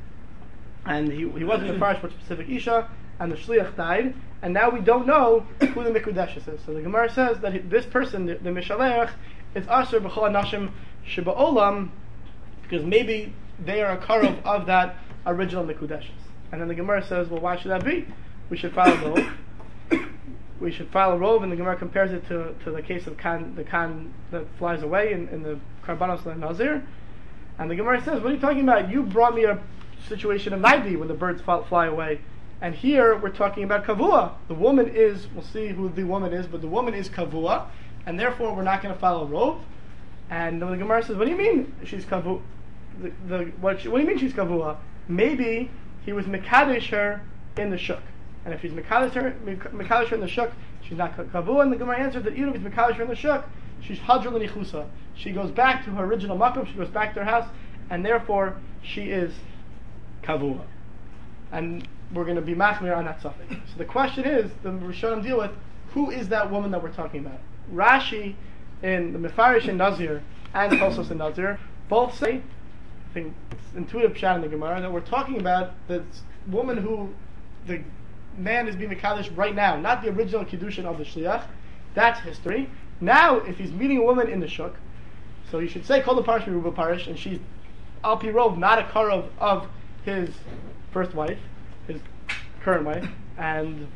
and he wasn't the first for specific isha, and the shliach died, and now we don't know who the mikudeshes is. So the Gemara says that this person, the mishalech, is asher b'chol anashim sheba'olam, because maybe they are a karov of that original mikudeshes. And then the Gemara says, well, why should that be? We should follow rov. We should follow rov, and the Gemara compares it to the case of the kan that flies away in the karbanos nazir. And the Gemara says, what are you talking about? You brought me a situation of naidi when the birds fly away. And here we're talking about kavua. The woman is, we'll see who the woman is, but the woman is kavua, and therefore we're not going to follow rov. And the Gemara says, what do you mean she's kavua? What do you mean she's kavua? Maybe he was mekadesh her in the shuk. And if he's mekadesh her in the shuk, she's not kavua. And the Gemara answered that even if he's mekadesh her in the shuk, she's hadra l'nichusa. She goes back to her original makom, she goes back to her house, and therefore she is kavua. And we're going to be machmir on that suffix. So the question is, the Rishonim deal with, who is that woman that we're talking about? Rashi in the Mefarish and Nazir and Tosos and Nazir both say, I think it's intuitive pshat in the Gemara, that we're talking about the woman who the man is being mekadesh right now, not the original kiddushin of the shliach. That's history. Now, if he's meeting a woman in the shuk, so you should say kol the parish meruba parish, and she's al pi rov, not a karov of his first wife, his current wife, and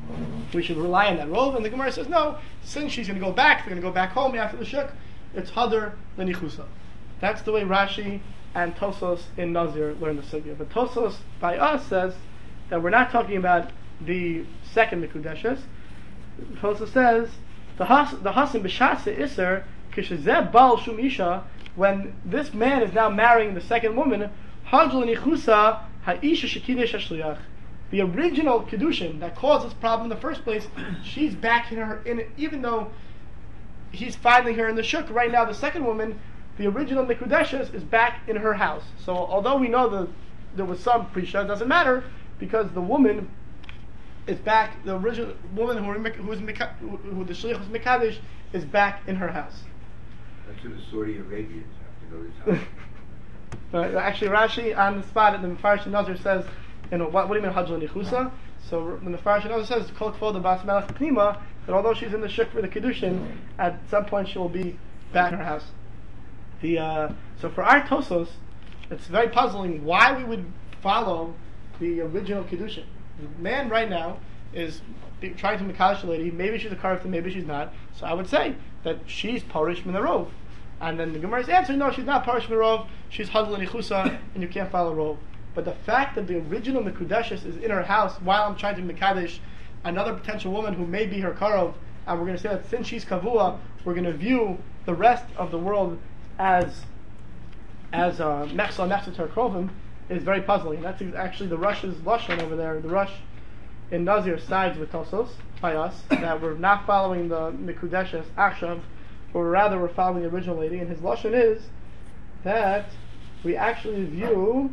we should rely on that rov. And the Gemara says no. Since she's going to go back, they're going to go back home after the shuk. It's hadar l'nichusa. That's the way Rashi and Tosos in Nazir learn the sugya. But Tosos by us says that we're not talking about the second Mikudeshes. Tosos says the hasim b'shasa iser kishazeh bal shum isha, when this man is now marrying the second woman, hadar l'nichusa ha'isha shekidesh hashliach. The original kedushin that caused this problem in the first place, she's back even though he's finding her in the shuk right now. The second woman, the original Mikudeshes, is back in her house. So although we know that there was some Prisha, it doesn't matter, because the woman is back, the original woman who the Shliach was Mekadesh is back in her house. That's what the Saudi Arabians have to know this. But actually Rashi on the spot at the Mefarish Nazir says, what do you mean Hadar l'nichusa? So the Mefarish Nazir says, Kol Kvod the Bas Melech Pnima, that although she's in the shuk for the Kedushin, at some point she will be back in her house. So for our Tosos, it's very puzzling why we would follow the original Kedushin. The man right now is trying to Mekadosh the lady. Maybe she's a Karfta, maybe she's not. So I would say that she's Parish Min Rov. And then the Gemara's answer, no, she's not Parish Min Rov, she's Hadar l'nichusa, and you can't follow Rov. But the fact that the original Mikudeshes is in her house while I'm trying to Mekadosh another potential woman who may be her Karov, and we're going to say that since she's Kavua, we're going to view the rest of the world as Mechsa next to her Krovim, is very puzzling. And that's actually the Rush's Lashon over there. The Rush in Nazir sides with Tosos by us, that we're not following the Mikudeshes Akshav, but rather we're following the original lady. And his Lashon is that we actually view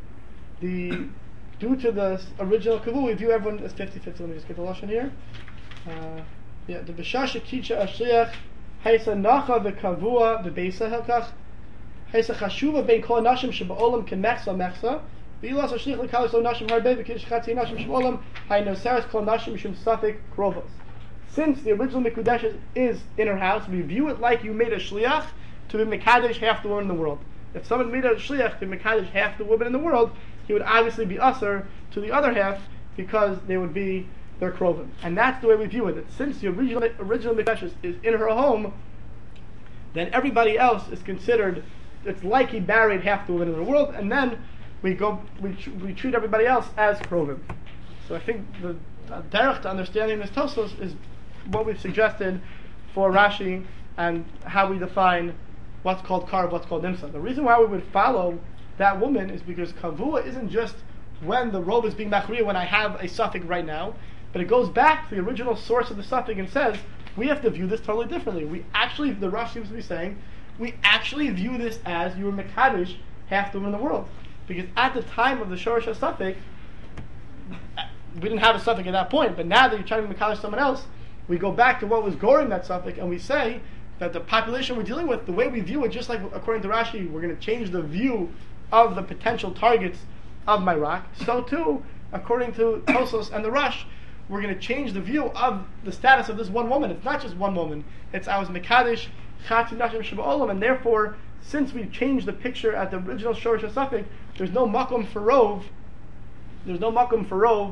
due to the original Kavu, we view everyone as 50-50. Let me just get the Lashon here. The B'shasha Kicha Ashliach Haisa Nacha V'Kavua V'Beisa Helkach Haisa Chashuva Bein Kol Nashim Sheba'olam Ken Mechsa Mechsa V'ilas Ashliach L'Kalis Lo Nashim Harbe V'Kidish Chatzi Nashim Sheba'olam Hay Noseres Kol Nashim Mishum Safik Krovos. Since the original Mikudeshes is in her house, we view it like you made a Shliach to be Mekadesh half the woman in the world. If someone made a Shliach to be Mekadesh half the woman in the world, he would obviously be usher to the other half because they would be their krovim. And that's the way we view it. That since the original Mikudeshes is in her home, then everybody else is considered, it's like he married half the women in the world, and then we treat everybody else as krovim. So I think the derech to understanding this Tosos is what we've suggested for Rashi and how we define what's called karv, what's called nimsa. The reason why we would follow that woman is because kavua isn't just when the robe is being machriya, when I have a suffix right now, but it goes back to the original source of the suffix and says we have to view this totally differently. We actually, the Rashi seems to be saying, we actually view this as you were mekadosh half the women in the world, because at the time of the shorish suffix, we didn't have a suffix at that point. But now that you're trying to mekadosh someone else, we go back to what was goring that suffix, and we say that the population we're dealing with, the way we view it, just like according to Rashi, we're going to change the view of the potential targets of my rock. So too, according to Tosos and the Rush, we're going to change the view of the status of this one woman. It's not just one woman. It's I was Mekadesh, Chatzi Nashim Sheba'olam, and therefore, since we've changed the picture at the original Shorish HaSafik, there's no makom for Rov. There's no makom for Rov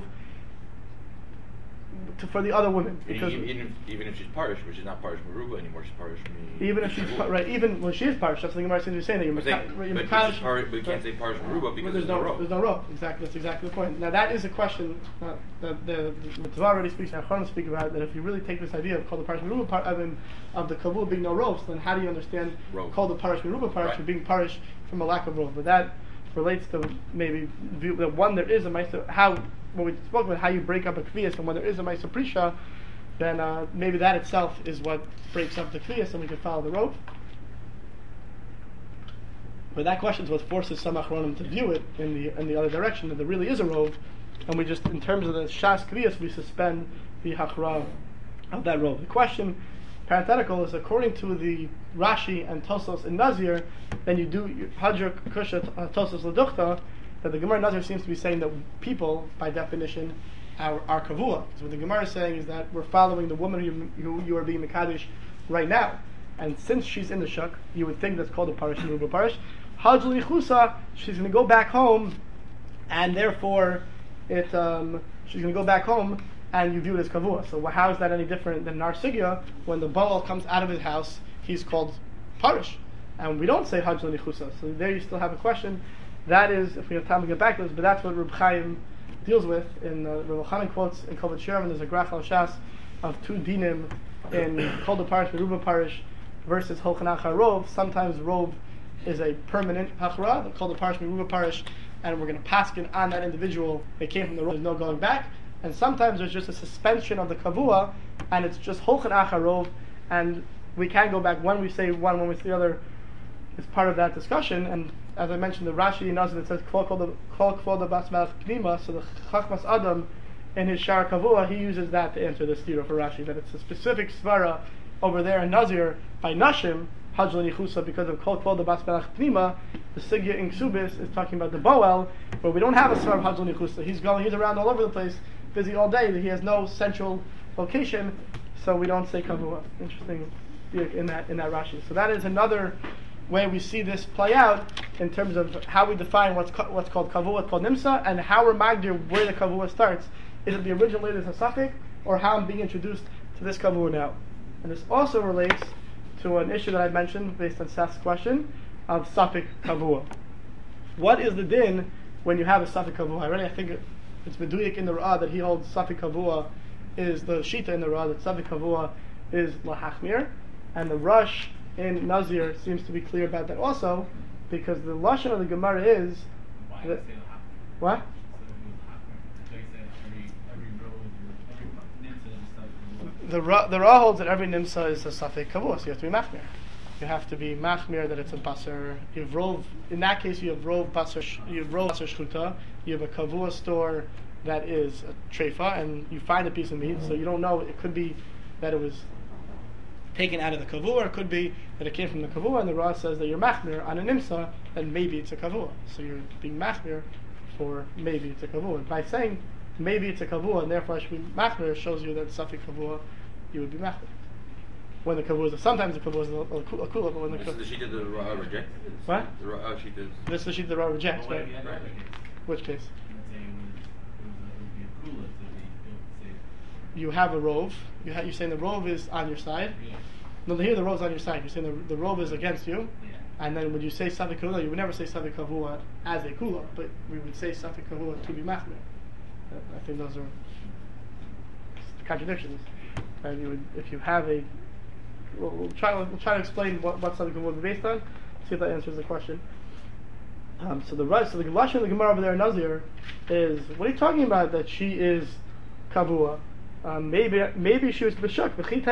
for the other women, because even if she's parish, but she's not parish Meruba anymore, she's parish me. Even if she's right, even when she is parish, that's the Gemara seems to be saying that but we can't say parish Meruba because there's no row. There's no row. Exactly, that's exactly the point. Now that is a question that the Tava already speaks, and Achronim speak about, that if you really take this idea of called the parish Meruba part of the Kavul being no row, then how do you understand called the parish Meruba parish for being parish from a lack of row? But that relates to maybe that one there is a ma'aser how. When we spoke about how you break up a kviyas, and when there is a ma'aser prisha, then maybe that itself is what breaks up the kviyas, and we can follow the rov. But that question is what forces some achronim to view it in the other direction, that there really is a rov, and we just, in terms of the shas kviyas, we suspend the hachra of that rov. The question, parenthetical, is according to the Rashi and Tosos in Nazir, then you do Hadra Kusha Tosos L'Duchta, that the Gemara Nazir seems to be saying that people, by definition, are kavua. So what the Gemara is saying is that we're following the woman who you are being mekadosh right now. And since she's in the shuk, you would think that's called a parish, Meruba parish. Hadar l'nichusa, she's going to go back home, and therefore she's going to go back home, and you view it as kavua. So how is that any different than Nar Sugya? When the Baal comes out of his house, he's called parish, and we don't say hajj l'nichusa. So there you still have a question. That is, if we have time to get back to this, but that's what Reb Chaim deals with in Reb Chaim quotes in Kol Sherman. There's a graph al Shas of two dinim in Kol Parish, Meruba Parish versus Holchanach Rov. Sometimes Rov is a permanent hachra, the Kol Parish, Meruba Parish, and we're going to paskin on that individual. They came from the Rov, there's no going back. And sometimes there's just a suspension of the kavua, and it's just Holchanach Rov, and we can go back when we say one, when we say the other. It's part of that discussion. And as I mentioned, the Rashi knows that it says Kol Kvoda Bas Malach Pnima, so the Chachmas Adam in his Shar Kavua, he uses that to answer this stira for Rashi, that it's a specific svara over there in Nazir by Nashim, Hajj l'nichusa, because of Kol Kvoda Bas Malach Pnima. The Sigya in Ksubis is talking about the Boel, where we don't have a svara of Hajj l'nichusa. He's around all over the place, busy all day. He has no central location, so we don't say Kavua. Interesting in that Rashi. So that is another way we see this play out in terms of how we define what's called kavua, what's called nimsa, and how we're magdir where the kavua starts. Is it the original way there's a suffix, or how I'm being introduced to this kavua now? And this also relates to an issue that I mentioned based on Seth's question of suffix kavua. What is the din when you have a suffix kavua? I think it's meduyik in the Ra'ah that he holds suffix kavua is the shita in the Ra'ah that suffix kavua is lahachmir, and the Rush in Nazir seems to be clear about that also, because the lashon of the Gemara is that, what? The Ra holds that every nimsa is a safek kavua, so you have to be machmir. You have to be machmir that it's a basar. In that case, you have rov basar shchuta. You have a kavua store that is a treifa, and you find a piece of meat, so you don't know. It could be that it was taken out of the kavua, or it could be that it came from the kavua, and the Ra says that you're machmir on a nimsa, then maybe it's a kavua. So you're being machmir for maybe it's a kavua. By saying maybe it's a kavua, and therefore I should be machmir, shows you that suffix kavua, you would be machmir. When the kavua is, sometimes the kavua is a kula, but when the kavua... This is the sheet that the Ra rejects? What? The Ra sheet is... This is the sheet that the Ra rejects, right? Right. Which case? You have a rov. You're saying the rov is on your side. Yeah. No, here the rov's on your side. You're saying the rov is against you. Yeah. And then when you say Safik Kavua, you would never say Safik Kavua as a kula, but we would say Safik Kavua to be machmir. I think those are contradictions. And you would, if you have a, we'll try to explain what Safik Kavua would be based on. See if that answers the question. So the lashon of the Gemara over there in Nazir is, what are you talking about that she is Kavua? Maybe she was b'shuk.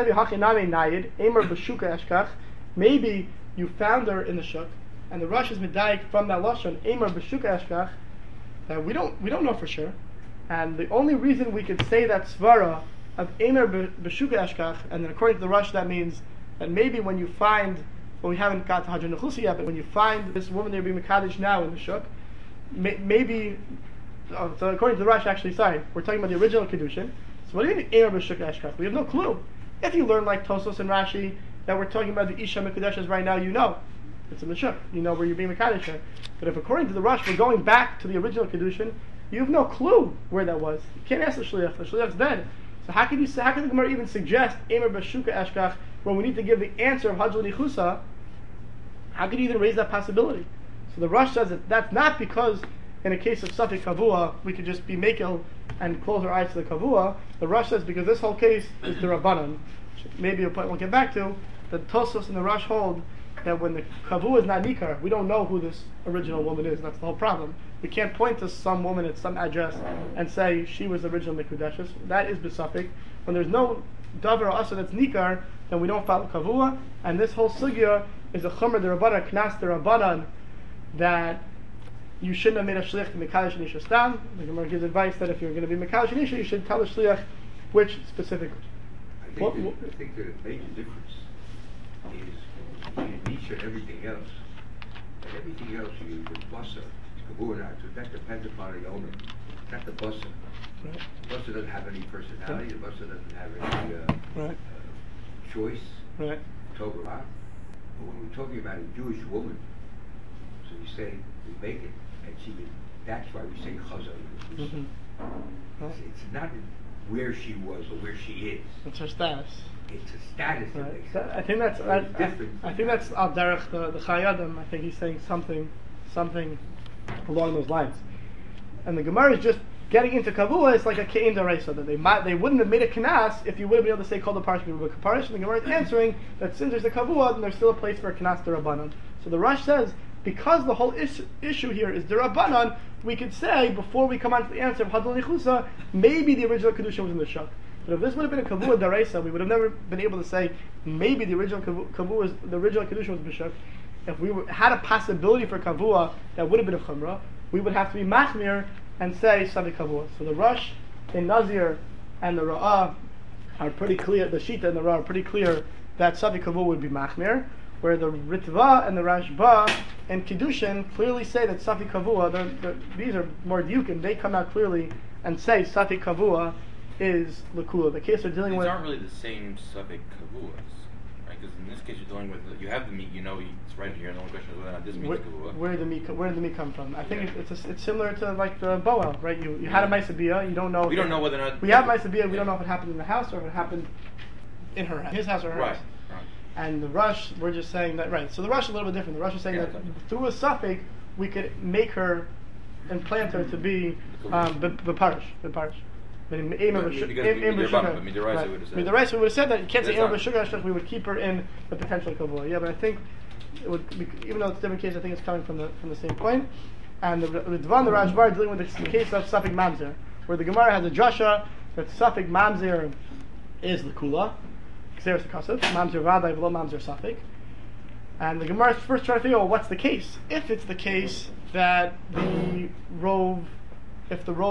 Maybe you found her in the shuk, and the Rosh is medayik from that lashon Eimer b'shuk eshkach. That we don't know for sure, and the only reason we could say that svara of Eimer b'shuk eshkach, and then according to the Rosh that means that maybe when you find, well, we haven't got to Hajj Nechusi yet, but when you find this woman there being Mekadesh now in the shuk, maybe. So according to the Rosh, actually, sorry, we're talking about the original kedushin. So what do you mean Eimer b'shuk eshkach? We have no clue. If you learn like Tosos and Rashi that we're talking about the Isha Mekudeshes right now, you know it's in the shuk. You know where you're being Mekadesh. But if according to the Rosh we're going back to the original kedushin, you have no clue where that was. You can't ask the shliach. The shliach's dead. So how can the Gemara even suggest Eimer b'shuka eshkach when we need to give the answer of Hajj l'nichusa? How can you even raise that possibility? So the Rosh says that that's not because in a case of Safik Kavua we could just be Mekel and close our eyes to the Kavua. The Rosh says because this whole case is the Rabbanan. Maybe a point we'll get back to. The Tosos and the Rosh hold that when the Kavua is not Nikar, we don't know who this original woman is. That's the whole problem. We can't point to some woman at some address and say she was the original Mikudeshes. That is B'Safik. When there's no Davar or Asa that's Nikar, then we don't follow Kavua. And this whole Sugya is a Chomer de Rabbanan, Knas de Rabbanan, that you shouldn't have made a Shliach to Mekadesh Nisha Stam. The Gemara gives advice that if you're going to be Mekadesh Nisha, you should tell the Shliach which specifically. I think the major difference is in Nisha and everything else. And everything else, you use the Basa, Kavua, so that depends upon the owner, not the Basa. Right. The Basa doesn't have any personality, the Basa doesn't have any choice, right. Torah. But when we're talking about a Jewish woman, so we say, we make it, and that's why we say Chazal. Mm-hmm. It's not where she was or where she is. It's her status. It's a status that Right. makes So it. I think that's Very different I from think that. that's Al Derech the Chayadim. I think he's saying something along those lines. And the Gemara is just getting into Kavua. It's like a Ke'im D'Oraisa that they wouldn't have made a Kanas if you would have been able to say Kol D'Parish B'Ruba Kaparish. And the Gemara is answering that since there's a Kavua, then there's still a place for a Kanas D'Rabbanan. So the Rosh says, because the whole issue here is D'Rabbanan, we could say, before we come on to the answer of Hadol Nichusa, maybe the original Kedusha was in the Shuk. But if this would have been a Kavua D'Oraisa, we would have never been able to say, maybe the original Kavua, the original Kedusha was B'Shuk. If we had a possibility for Kavua that would have been a Chumrah, we would have to be Machmir and say Savi Kavua. So the Rosh in Nazir and the Ra'ah are pretty clear, the Shita and the Ra'ah are pretty clear that Savi Kavua would be Machmir, where the Ritva and the Rashba and Kiddushin clearly say that Safi Kavua, these are more Dukin, they come out clearly and say Safi Kavua is Lakula. The case they're dealing These with... aren't really the same Safek Kavuas, right? Because in this case you're dealing with, you have the meat, it's right here, and the only question is whether or not this meat is Kavua. Where did the meat come from? I think it's similar to like the Boel, right? You had a Maisabiyah, you don't know... We don't know whether or not... We have Maisabiyah, we don't know if it happened in the house or if it happened in his house or her house. Right. And the Rush, we're just saying that, right. So the Rush is a little bit different. The Rush is saying that through a suffix, we could make her and plant her to be the parish. Midiraisa we would have said that you can't say Emer B'Sugar, we would keep her in the potential Kavua. Yeah, but I think it would be, even though it's a different case, I think it's coming from the same point. And the Ridvan, the Rashbar, are dealing with the case of Safik Mamzer, where the Gemara has a drasha that Safik Mamzer is the Kula. Xeris Akasif, Mamzer Vadai, V'lo Mamzer Safik. And the Gemara is first trying to figure out what's the case. If it's the case that the Rove, if there's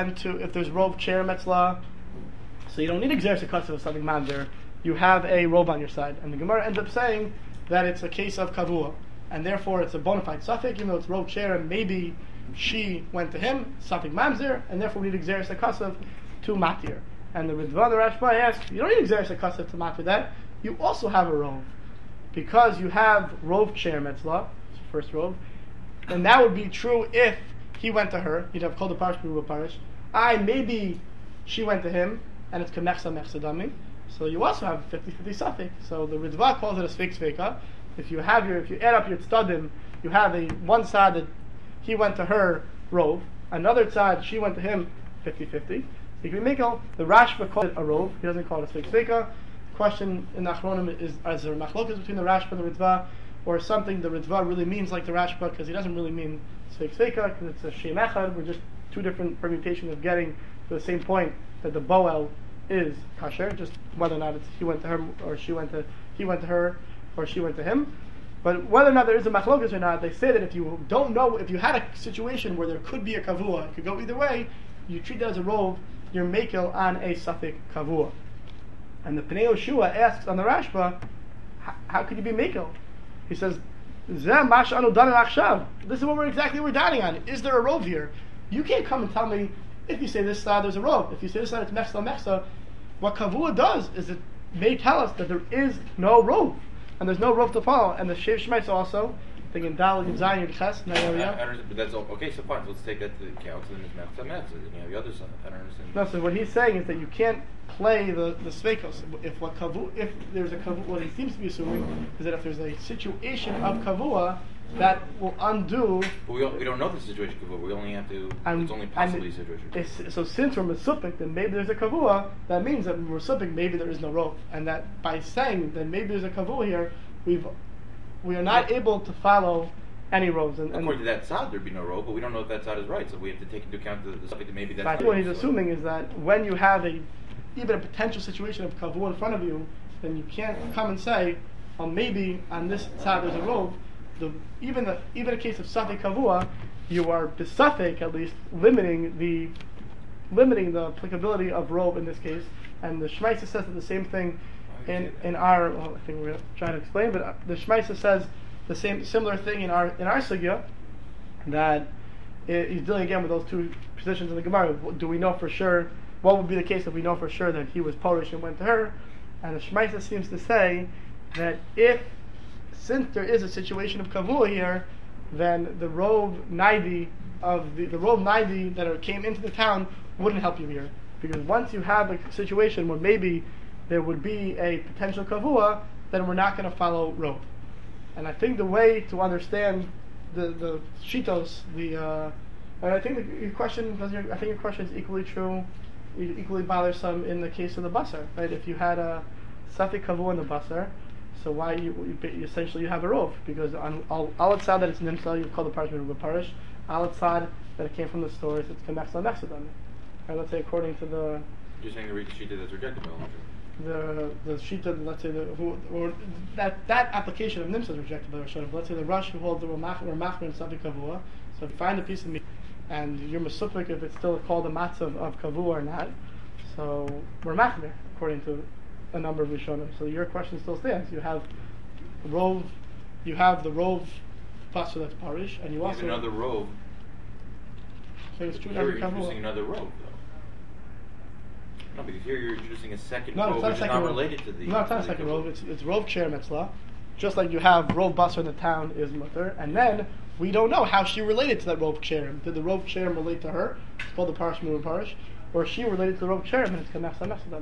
Rove Chair Metzla, so you don't need Xeris Akasif of Safik Mamzer, you have a Rove on your side. And the Gemara ends up saying that it's a case of Kavua, and therefore it's a bona fide Safik, even though it's Rove Chair, and maybe she went to him, Safik Mamzer, and therefore we need Xeris Akasif to Matir. And the Ridvan, the Rashba asks, you don't need Xeris HaKasef to matter that. You also have a Rove. Because you have Rove Chair Metzla, first Rove, and that would be true if he went to her. You'd have called the Parish, Beruba Parish. Maybe she went to him, and it's Kamechsa Mechsadami. So you also have 50-50 Safik. So the Ridva calls it a Sfeik Sfeika. If you add up your Tzadim, you have one side that he went to her, Rove, another side she went to him, 50-50. You can make the Rashba calls it a Rove. He doesn't call it a Sfeik Sfeika. The question in the Achronim is there a machlokas between the Rashba and the Ritva, or something the Ritva really means like the Rashba, because he doesn't really mean Sfeik Sfeika, because it's a Shem Echad. We're just two different permutations of getting to the same point that the Boel is kasher, just whether or not it's he went to her or she went to he went to her or she went to him. But whether or not there is a machlokas or not, they say that if you don't know, if you had a situation where there could be a kavua, it could go either way, you treat that as a rove, you're makel on a suffix kavua. And the Pnei Yoshua asks on the Rashba, how could you be makel? He says, this is what we're dining on. Is there a rove here? You can't come and tell me, if you say this side there's a rove, if you say this side it's mechsa. What kavua does is it may tell us that there is no rove, and there's no rove to follow. And the Shev Shmeitz also, I think in Dal Yud Zayin Yud Ches in that area. But that's all. Okay, so fine. So let's take that to account. So then it's mechsa. Then you have the other side. I don't understand. No, so what he's saying is that you can't play the sveikos. If there's a kavua, what he seems to be assuming is that if there's a situation of kavua, that will undo. But we don't know the situation kavua. We only have to. It's only possibly a situation. So since we're mesupik, then maybe there's a kavua. That means that when we're mesupik, maybe there is no rove, and that by saying that maybe there's a kavua here, we are not able to follow any roves. And according to that side, there'd be no rove, but we don't know if that side is right. So we have to take into account the subject that maybe that's. I think what he's assuming is that when you have even a potential situation of kavua in front of you, then you can't come and say, well, maybe on this side there's a rove. Even a case of safek kavua, you are besafek at least limiting the applicability of rove in this case. And the Shmaisa says that the same thing in our. Well, I think we're trying to explain, but the Shmaisa says the similar thing in our sugya, that he's dealing again with those two positions in the Gemara. Do we know for sure? What would be the case if we know for sure that he was Polish and went to her? And the Shmaisa seems to say that since there is a situation of kavua here, then the rove naidi that came into the town wouldn't help you here. Because once you have a situation where maybe there would be a potential kavua, then we're not going to follow Rov. And I think the way to understand the shitos, and I think your question is equally true, equally bothersome in the case of the basar, right? If you had a safek kavua in the basar, so why you essentially you have a Rov, because on al tzad that it's nimsa, you call the parshman parish. Al tzad that it came from the stores, it's kamechsa mechsadam. Right, let's say according to the. You're saying the shita that's rejected by the shita, let's say that application of nimsa is rejected by the Rishonim. Let's say the Rosh who holds the Ramach and Safek Kavua. So if you find a piece of meat and you're mesupik if it's still called a matzah of Kavua or not, so we're machmer according to a number of Rishonim. So your question still stands. You have the Rov pasuk that's parish, and you also have another Rov. So it's true. You're introducing another Rov, though. No, because here you're introducing a second Rov, which is not related to the. No, it's not a second Rov. It's Rov Ksher Mitzvah. Just like you have Rov Basar in the town is mutter, and then we don't know how she related to that Rov Ksherim. Did the Rov Ksherim relate to her? It's called the Parish Muru Parish, or she related to the Rov Ksherim and it's Kanach Samechsadam.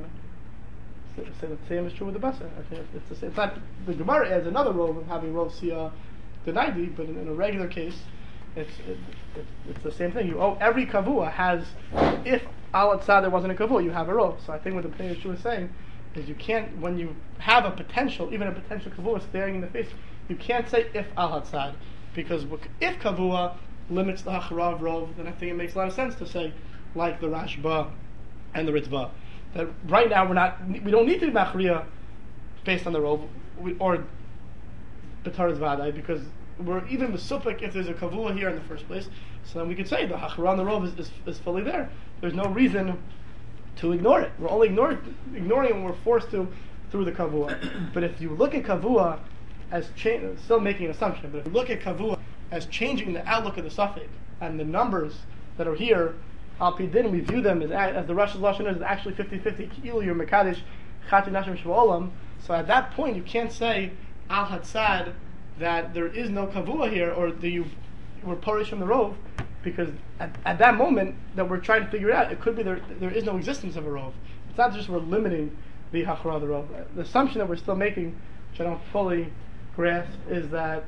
So the same is true with the Basar. I think it's the same. It's not the Gemara adds another Rov of having Rov Sia the 90, but in a regular case, it's the same thing. Every kavua has, if al tzad there wasn't a kavua, you have a Rov. So I think what the Pnei Yeshua is saying is you can't, when you have even a potential kavua staring in the face, you can't say if al tzad, because if kavua limits the hacharav Rov, then I think it makes a lot of sense to say, like the Rashba and the Ritva, that right now we don't need to be machriya based on the Rov or B'taras Vadai, because we're even mesupik if there's a kavua here in the first place. So then we could say the hachra on the Rov is fully there. There's no reason to ignore it. We're only ignoring it when we're forced to through the kavua. But if you look at kavua as still making an assumption, but if you look at kavua as changing the outlook of the suffix and the numbers that are here, al pidin, we view them as the Rosh's lashon is actually 50-50. Kilu your mekadesh chati nashim shvaolam. So at that point you can't say al hatzad that there is no kavua here, or that you were parish from the Rov, because at that moment that we're trying to figure it out, it could be there is no existence of a Rov. It's not just we're limiting the hachra of the Rov. The assumption that we're still making, which I don't fully grasp, is that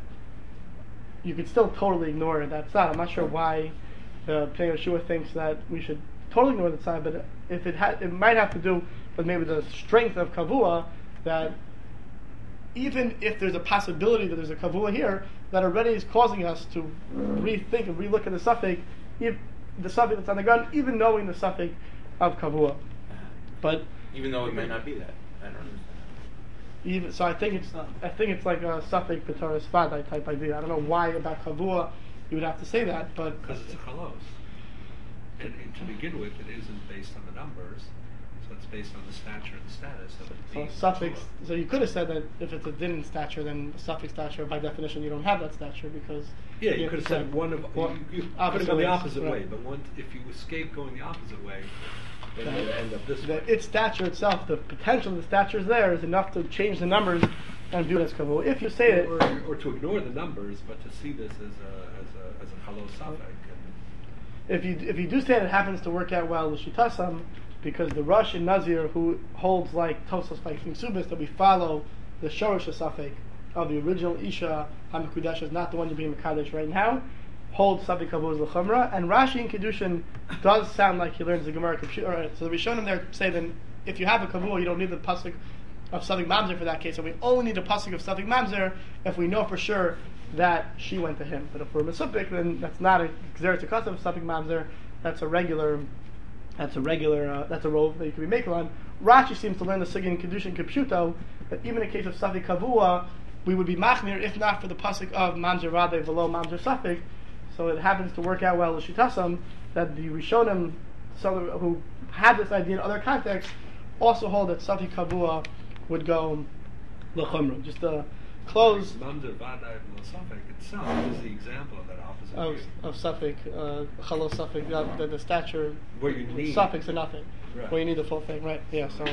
you could still totally ignore that side. I'm not sure why the Pnei Yeshua thinks that we should totally ignore that side, but if it might have to do with maybe the strength of kavua, that even if there's a possibility that there's a kavua here, that already is causing us to rethink and relook at the suffix, if the suffix that's on the ground, even knowing the suffix of kavua. But even though it may not be that, I don't understand. So I think it's like a suffix b'taras vadai type idea. I don't know why about kavua you would have to say that, but because it's a chalos, and to begin with, it isn't based on the numbers. So it's based on the stature and the status of it. So suffix. So you could have said that if it's a din stature, then the suffix stature, by definition, you don't have that stature because. Yeah, you could have said one of. You could have gone the opposite way, but if you escape going the opposite way, then you end up this way. Its stature itself, the potential of the stature is there, is enough to change the numbers and view it as kavua. If you say it, or to ignore the numbers, but to see this as a halos suffix. If you do say it happens to work out well, l'shitasam, because the Rosh in Nazir who holds like Tosos like Subis that we follow the Shorish Safek of the original Isha HaMekudesh is not the one you're being Mekadesh right now, holds Safek Kavuz L'Chumra, and Rashi in Kedushin does sound like he learns the Gemara computer. So the Rishonim there say then if you have a Kavuz you don't need the pasuk of Safek Mamzer for that case, and we only need a pasuk of Safek Mamzer if we know for sure that she went to him. But if we're Mesupik, then that's not a Gzeret Tzakasa of Safek Mamzer, that's a Rov that you can be making on. Rashi seems to learn the Sigin Kedushin Kipshuto that even in case of Safek Kavua, we would be machmir if not for the pasuk of Mamzer Radeh V'lo Mamzer Safek. So it happens to work out well with Shitasam that the Rishonim who had this idea in other contexts also hold that Safek Kavua would go L'chumra. Just to close. Mamzer Radeh V'lo Safek itself is the example of that opposite of Safek, Chalos Safek, the stature where you need suffix or nothing, right. Where you need the full thing, right? Yeah. So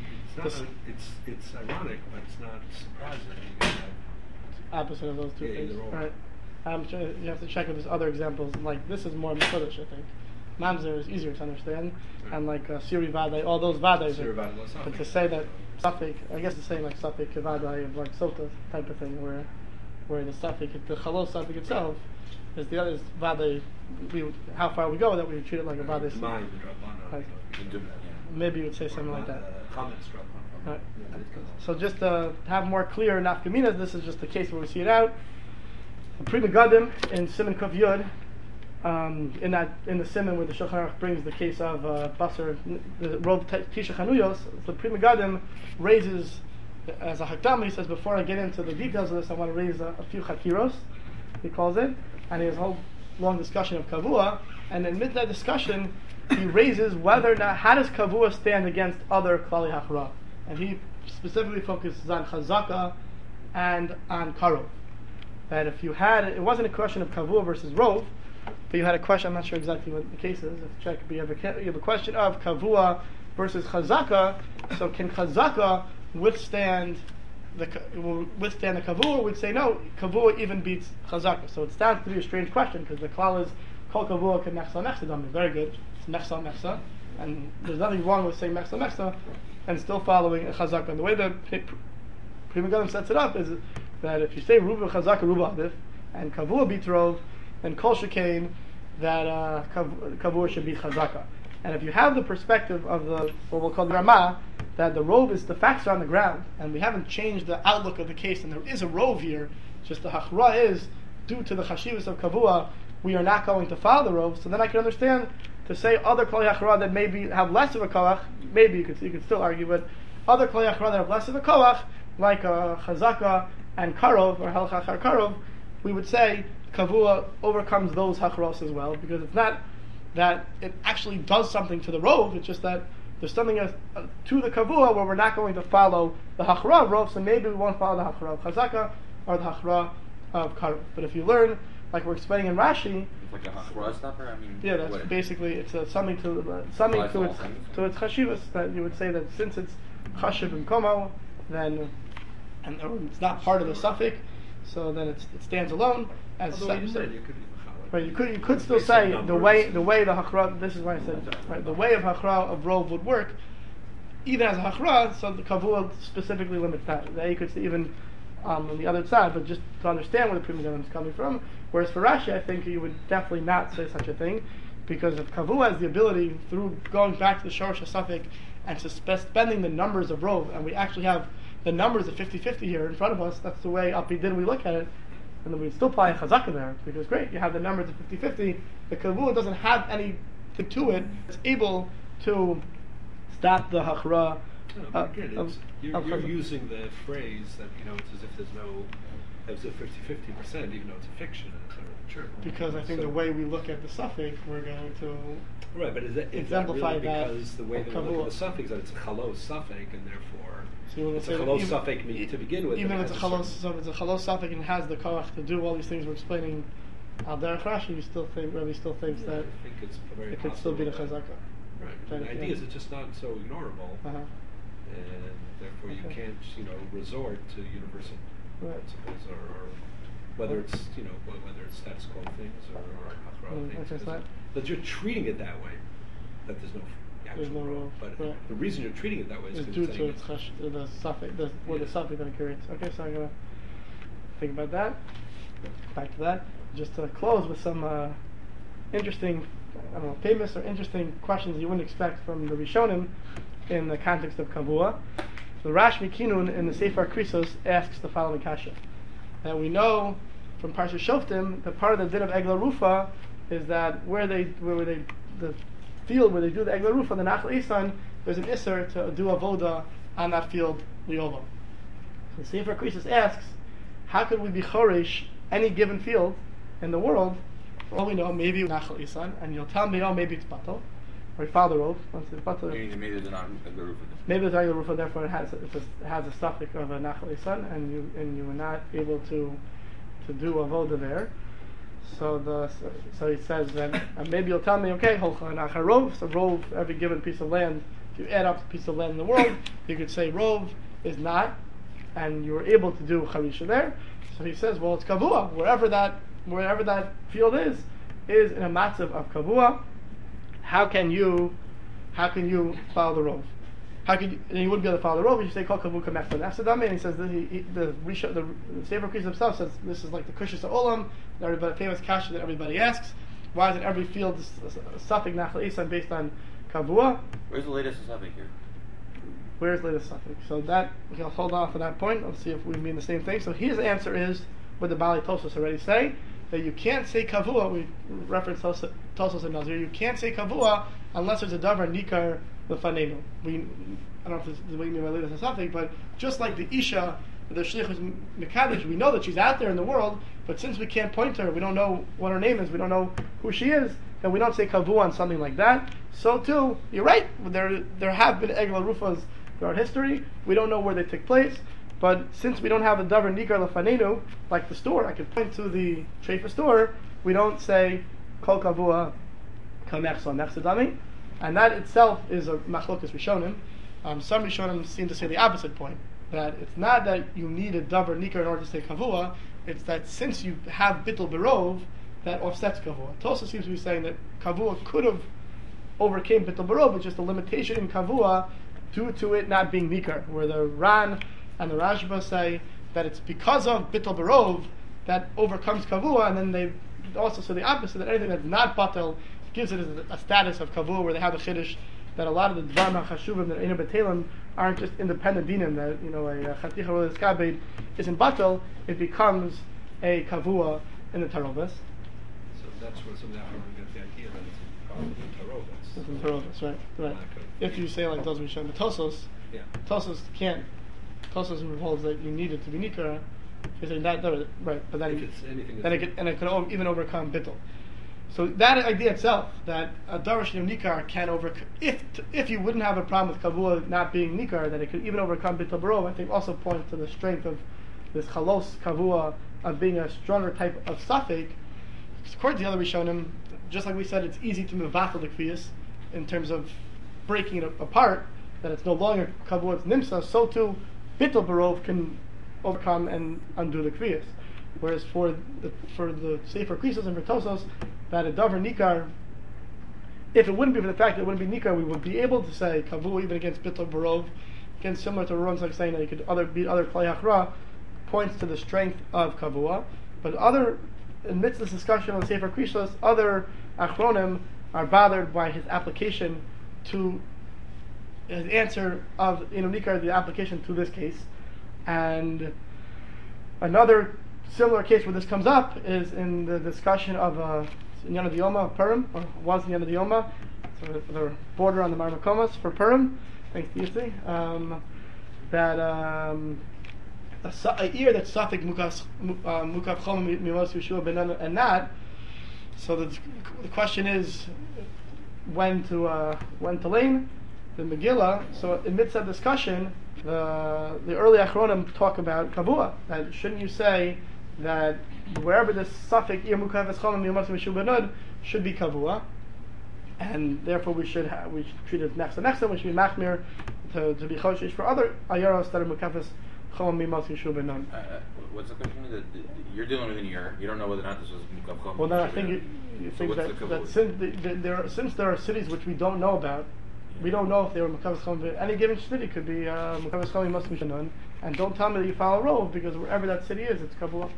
it's ironic, but it's not surprising. Opposite of those two things, right? I'm sure you have to check if there's other examples. Like this is more Mekudesh, I think. mamzer is easier to understand, and like siri vadai, all those vadais. But to say that safek, I guess it's saying like safek vadai of like sota type of thing, where the safek, the chalos safek itself is the other is vadai. How far we go with that, we would treat it like a vadai. Like, maybe you would say something like that. Right. So just to have more clear nafkaminas, this is just the case where we see it out. The Pri Megadim in Siman Kuf Yud, in the Siman where the Shulchan Aruch brings the case of Basar, the Rov Tisha Chanuyos, the Pri Megadim raises as a hakdam. He says, before I get into the details of this, I want to raise a few chakiros. He calls it, and he has a whole long discussion of kavua. And in mid that discussion, he raises whether or not how does kavua stand against other klali hachra. And he specifically focuses on chazaka and on karov. That if you had, it wasn't a question of kavua versus rov, but you had a question, I'm not sure exactly what the case is, if check, but you have a question of kavua versus chazaka, so can chazaka withstand the kavua? We'd say no, kavua even beats chazaka. So it stands to be a strange question, because the klal is kol kavua can nechsa nechsa dam, very good, it's nechsa nechsa, and there's nothing wrong with saying nechsa nechsa, and still following a chazaka. And the way that Pri Megadim sets it up is that if you say ruba chazaka ruba adif, and kavua beats rov, then kol shekain that kavua should be chazaka. And if you have the perspective of the what we'll call the Ramah, that the rov is the facts are on the ground, and we haven't changed the outlook of the case, and there is a rov here, just the hachra is due to the chashivas of kavua, we are not going to follow the rov. So then I can understand to say other klali hachra that maybe have less of a koach, maybe you could still argue, but other klali hachra that have less of a koach, like chazaka and karov, or halachachar karov, we would say kavua overcomes those hachros as well, because it's not that it actually does something to the rov, it's just that there's something to the kavua where we're not going to follow the hachra of rov, so maybe we won't follow the hachra of chazaka or the hachra of karov. But if you learn, like we're explaining in Rashi, it's like a hachra stopper. I mean, yeah, that's basically it's something to its chashivas, that you would say that since it's chashiv and komo, then and it's not part of the suffix, so then it stands alone as you said you could. Right, you could still say the way the hachra. This is why I said right. The way of hachra of rov would work, even as a hachra. So the kavua specifically limits that. That you could see even on the other side, but just to understand where the Pri Megadim is coming from. Whereas for Rashi, I think you would definitely not say such a thing, because if kavua has the ability through going back to the shorosh hasafik and suspending the numbers of rov, and we actually have the numbers of 50-50 here in front of us. That's the way we look at it. And then we still apply a chazaka there, because great, you have the numbers of 50-50. The kavua doesn't have anything to it. It's able to stop the hachra. You're using the phrase that it's as if there's no, as if 50%, even though it's a fiction and it's not true. Because I think the way we look at the suffix, we're going to right, but is exemplify really that because the way that we look at the suffix, that it's a chalos suffix, and therefore it's a chalos suffix to begin with. Even if it's a chalos suffix and has the koach to do all these things we're explaining al derech Rashi, Rabbi still thinks that I think it's very it could still be the chazaka. Right. The idea is it's just not so ignorable, and therefore you can't resort to universal principles or whether it's whether it's status quo things or things. But you're treating it that way. That there's no actual role. But the reason you're treating it that way is due to the suffix, the suffix that it creates. Okay, so I'm gonna think about that. Back to that. Just to close with some interesting, famous or interesting questions you wouldn't expect from the Rishonim in the context of kavua. The Rashmi Kinun in the Sefer Krisos asks the following kasha. That we know from Parsha Shoftim that part of the din of Egla Rufa is that where the field where they do the Egla Rufa, the Nachal Isan, there's an Isser to do avoda on that field liova. So the Sefer Krisos asks, how could we be chorish any given field in the world? For all we know, maybe Nachal Isan, and you'll tell me, maybe it's batal, or you follow the rov. Once it's batal, maybe there's not Egla Rufa. Maybe there's Egla Rufa, therefore it has a suffix of a Nachal Isan, and you were not able to do avoda there. So he says that maybe you'll tell me, okay, holcha nachar rov. So rov, every given piece of land, if you add up the piece of land in the world, you could say rov is not, and you were able to do charisha there. So he says, well, it's kavua. Wherever that field is in a matzav of kavua, how can you follow the rov? How could you, and you wouldn't be able to follow the rov if you say kol kavu kamech nefsadami, and he says that the Sefer Krisos himself says this is like the kushas of olam, the famous kasha that everybody asks. Why is in every field suffix nachal isan based on kavua? Where's the latest suffix here? Where's the latest suffix? So that we can hold off on that point. Let's see if we mean the same thing. So his answer is what the Bali Tosos already say, that you can't say kavua. We reference Tosos and Nazir. You can't say kavua unless there's a davar nikar lefanenu. I don't know if this is what you mean by latest suffix, but just like the isha, the shlichus mekadesh, we know that she's out there in the world, but since we can't point to her, we don't know what her name is, we don't know who she is, then we don't say kavua on something like that. So too, you're right. There have been egla rufas throughout history. We don't know where they took place, but since we don't have a davar nikar lefanenu, like the store, I could point to the trefa store. We don't say kol kavua kamech so nefsadami, and that itself is a machlokas rishonim. Some rishonim seem to say the opposite point, that it's not that you need a davar nikar in order to say kavua. It's that since you have bittul berov, that offsets kavua. Tosa seems to be saying that kavua could have overcame bittul berov, but just a limitation in kavua due to it not being nikar, where the Ran and the Rashba say that it's because of bittul berov that overcomes kavua, and then they also say the opposite, that anything that's not batel gives it a status of kavua, where they have a chiddush that a lot of the dvar chashuvim that einu betelim aren't just independent dinim, that a chaticha rolis kabed isn't batel, it becomes a kavua in the tarovis. So that's where some of that we get the idea that it's part of the tarovis. It's in tarovis, right. If you say like those we showed the Tosos, Tosos holds that you need it to be nikar. You're saying that right, but then it could even overcome bittul. So that idea itself, that a darash nikar can overcome, if you wouldn't have a problem with kavua not being nikar, that it could even overcome bittul barov, I think also points to the strength of this chalos kavua of being a stronger type of suffix. According to the other Rishonim, just like we said, it's easy to mevatel the kviyas in terms of breaking it apart, that it's no longer kavua, it's nimsa, so too bittul barov can overcome and undo the kviyas. Whereas for the Sefer Krisos and for Tosos, that a davar nikar, if it wouldn't be for the fact that it wouldn't be nikar, we would be able to say kavua even against bittul barov. Again, similar to Ron's like saying that you could beat other klei hachra, points to the strength of kavua. But amidst this discussion on Sefer Krisos, other achronim are bothered by his application to his answer of nikar, the application to this case. And another similar case where this comes up is in the discussion of Inyan Diyoma of Purim, or was Inyan Diyoma, so the border on the Marmakomas for Purim, thanks to Yitzi, that a ear that's suffix mukav chom mimos Yeshua ben and not. So the question is when to lane the Megillah. So amidst that discussion, the early Achronim talk about kavua. That shouldn't you say that wherever this suffix ir mukav chom mimos Yeshua ben should be kavua, and therefore we should treat it next to next to, we should be machmir to be choshish for other ayaros that are mukav chom mimos Yeshua ben. What's the question? You're dealing with an ear. You don't know whether or not this was mukav chom. Well, then I think you think that since there are cities which we don't know about, we don't know if they were Mekaves Chom. Any given city could be Mekaves Chom must be Shanun. And don't tell me that you follow Rov, because wherever that city is, it's Kabbalah.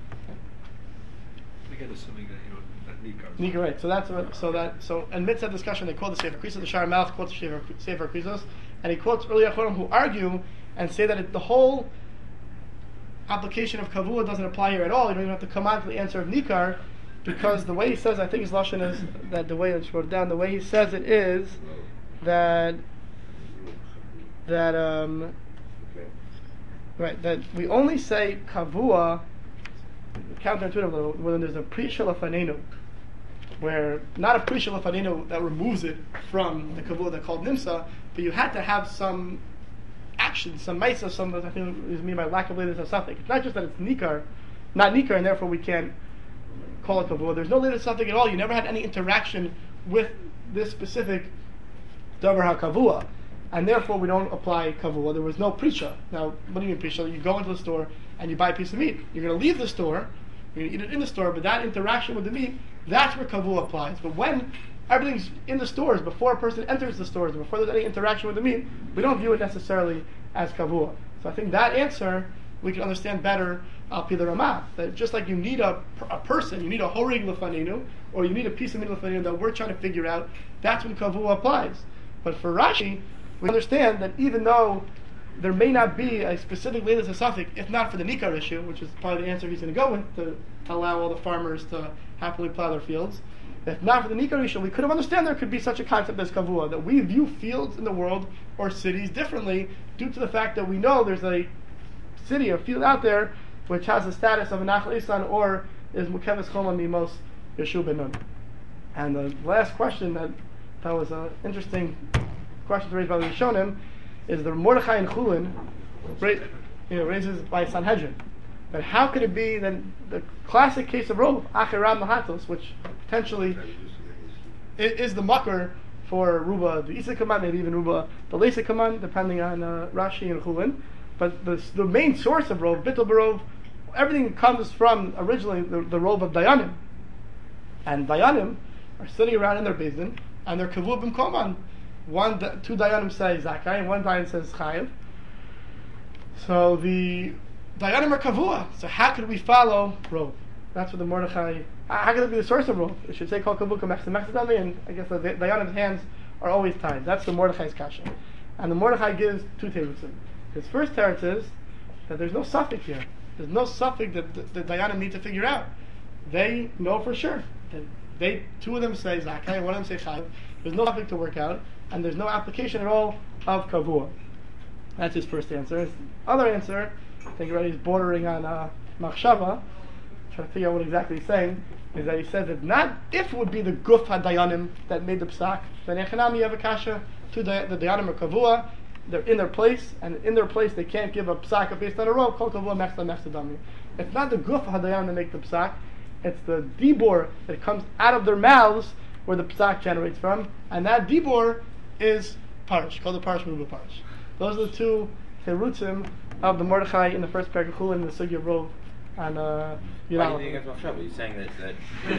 Again, assuming that Nikar. Nikar, right. So amidst that discussion, they quote the Sefer Krisos. The Shar Malach quotes the Sefer Krisos, and he quotes early Achronim who argue and say that the whole application of Kavua doesn't apply here at all. You don't even have to come on to the answer of Nikar, because the way he says, I think his lashon is that the way I just wrote it down. The way he says it is that we only say kavua, counterintuitive, when there's a prisha lefanenu, where not a prisha lefanenu that removes it from the kavua that called nimsa, but you had to have some action, some maisa, I think is mean by lack of latest or something. It's not just that it's not nikar, and therefore we can't call it kavua. There's no latest something at all. You never had any interaction with this specific davar hakavua, and therefore we don't apply kavua. There was no prisha. Now, what do you mean prisha? You go into the store and you buy a piece of meat. You're going to leave the store, you're going to eat it in the store, but that interaction with the meat, that's where kavua applies. But when everything's in the stores before a person enters the stores, before there's any interaction with the meat, we don't view it necessarily as kavua. So I think that answer we can understand better al pi the Ramah. That just like you need a person, you need a horig lefaninu, or you need a piece of meat lefaninu that we're trying to figure out, that's when kavua applies. But for Rashi, we understand that even though there may not be a specific latest asafik, if not for the nikar issue, which is probably the answer he's going to go with, to allow all the farmers to happily plow their fields. If not for the nikar issue, we could have understood there could be such a concept as kavua, that we view fields in the world or cities differently due to the fact that we know there's a city or field out there which has the status of a nachal isan or is mukeves choma mimos yeshu ben nun. And the last question that was an interesting question to raise by the Rishonim is the Mordechai and Chulin raises by Sanhedrin. But how could it be that the classic case of Rov, Achiram Mahatos, which potentially is the makar for Ruba, the Isa Kaman, maybe even Ruba, the Lesa Kaman, depending on Rashi and Chulin. But the main source of Rov, Bittul Barov, everything comes from originally the Rov of Dayanim. And Dayanim are sitting around in their basin, and they're Kavu B'mkoman. Two Dayanim say Zakai, and one Dayan says Chayiv. So the Dayanim are Kavua. So how could we follow Rov? That's what the Mordechai. How could it be the source of Rov? It should say Kol Kavu Kamechzamechzadami, and I guess the Dayanim's hands are always tied. That's the Mordechai's kasha. And the Mordechai gives two terutzim. His first teretz is that there's no suffix here. There's no suffix that the Dayanim need to figure out. They know for sure. Two of them say Zakai, one of them say Chayiv. There's no suffix to work out, and there's no application at all of Kavua. That's his first answer. His other answer, I think already is bordering on Machshava, trying to figure out what exactly he's saying, is that he says that not if it would be the Guf HaDayanim that made the Psak, then Echanami Yavakasha, to the Dayanim or Kavua, they're in their place, and in their place they can't give a Psak based on a row, Kol Kavua Mechza Mechzadami. It's not the Guf HaDayanim that make the Psak, it's the Dibor that comes out of their mouths where the Psak generates from, and that Dibor is Parish, called the Parish Meruba Parish. Those are the two terutzim of the Mordechai in the first parak of Chulin and the Sugya Rov. And why do you think against Machshava? He's saying that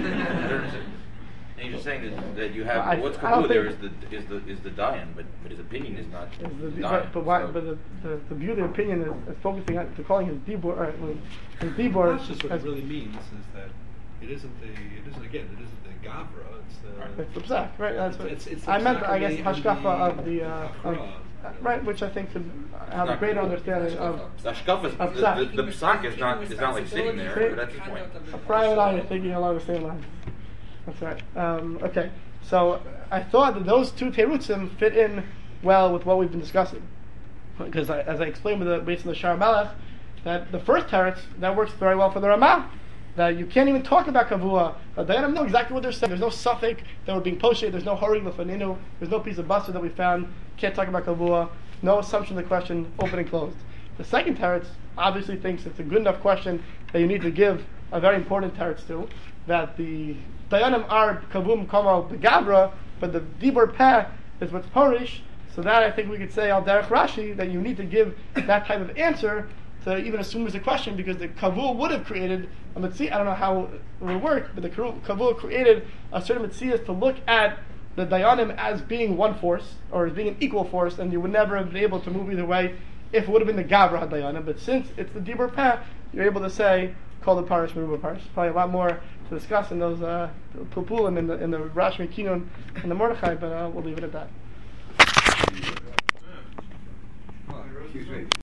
he's just saying that you have what's Kabul there is the Dayan, but his opinion is not Dayan. But the view of the opinion is focusing on calling his Dibor. His Dibor. That's just what it really means is that it isn't the Gavra. It's the Psak, right? That's what it's I meant. I guess Hashkafa of the. Right, which I think could have a greater understanding of Psak. The Psak is not like sitting there, but that's the point. Brian and I are thinking along the same lines. That's right. Okay, so I thought that those two terutzim fit in well with what we've been discussing, because as I explained based on the Shar Melech, that the first teretz that works very well for the Ramah. That you can't even talk about kavua. They don't know exactly what they're saying. There's no suffix that were being posted. There's no horig lefaninu. There's no piece of buster that we found. Can't talk about kavua. No assumption of the question, open and closed. The second teretz obviously thinks it's a good enough question that you need to give a very important teretz to. That the dayanim are kavum kama begavra, but the dibur peh is what's porish. So that I think we could say al derech Rashi that you need to give that type of answer to even assume there's a question, because the kavul would have created a mitzvah. I don't know how it would work, but the kavul created a certain mitzvah to look at the dayanim as being one force, or as being an equal force, and you would never have been able to move either way if it would have been the gavra hadayanim. But since it's the dibur peh, you're able to say, call the parish meruba parish. Probably a lot more to discuss in those pupulim in the Rashi Kinun and the Mordechai, but we'll leave it at that. Excuse me.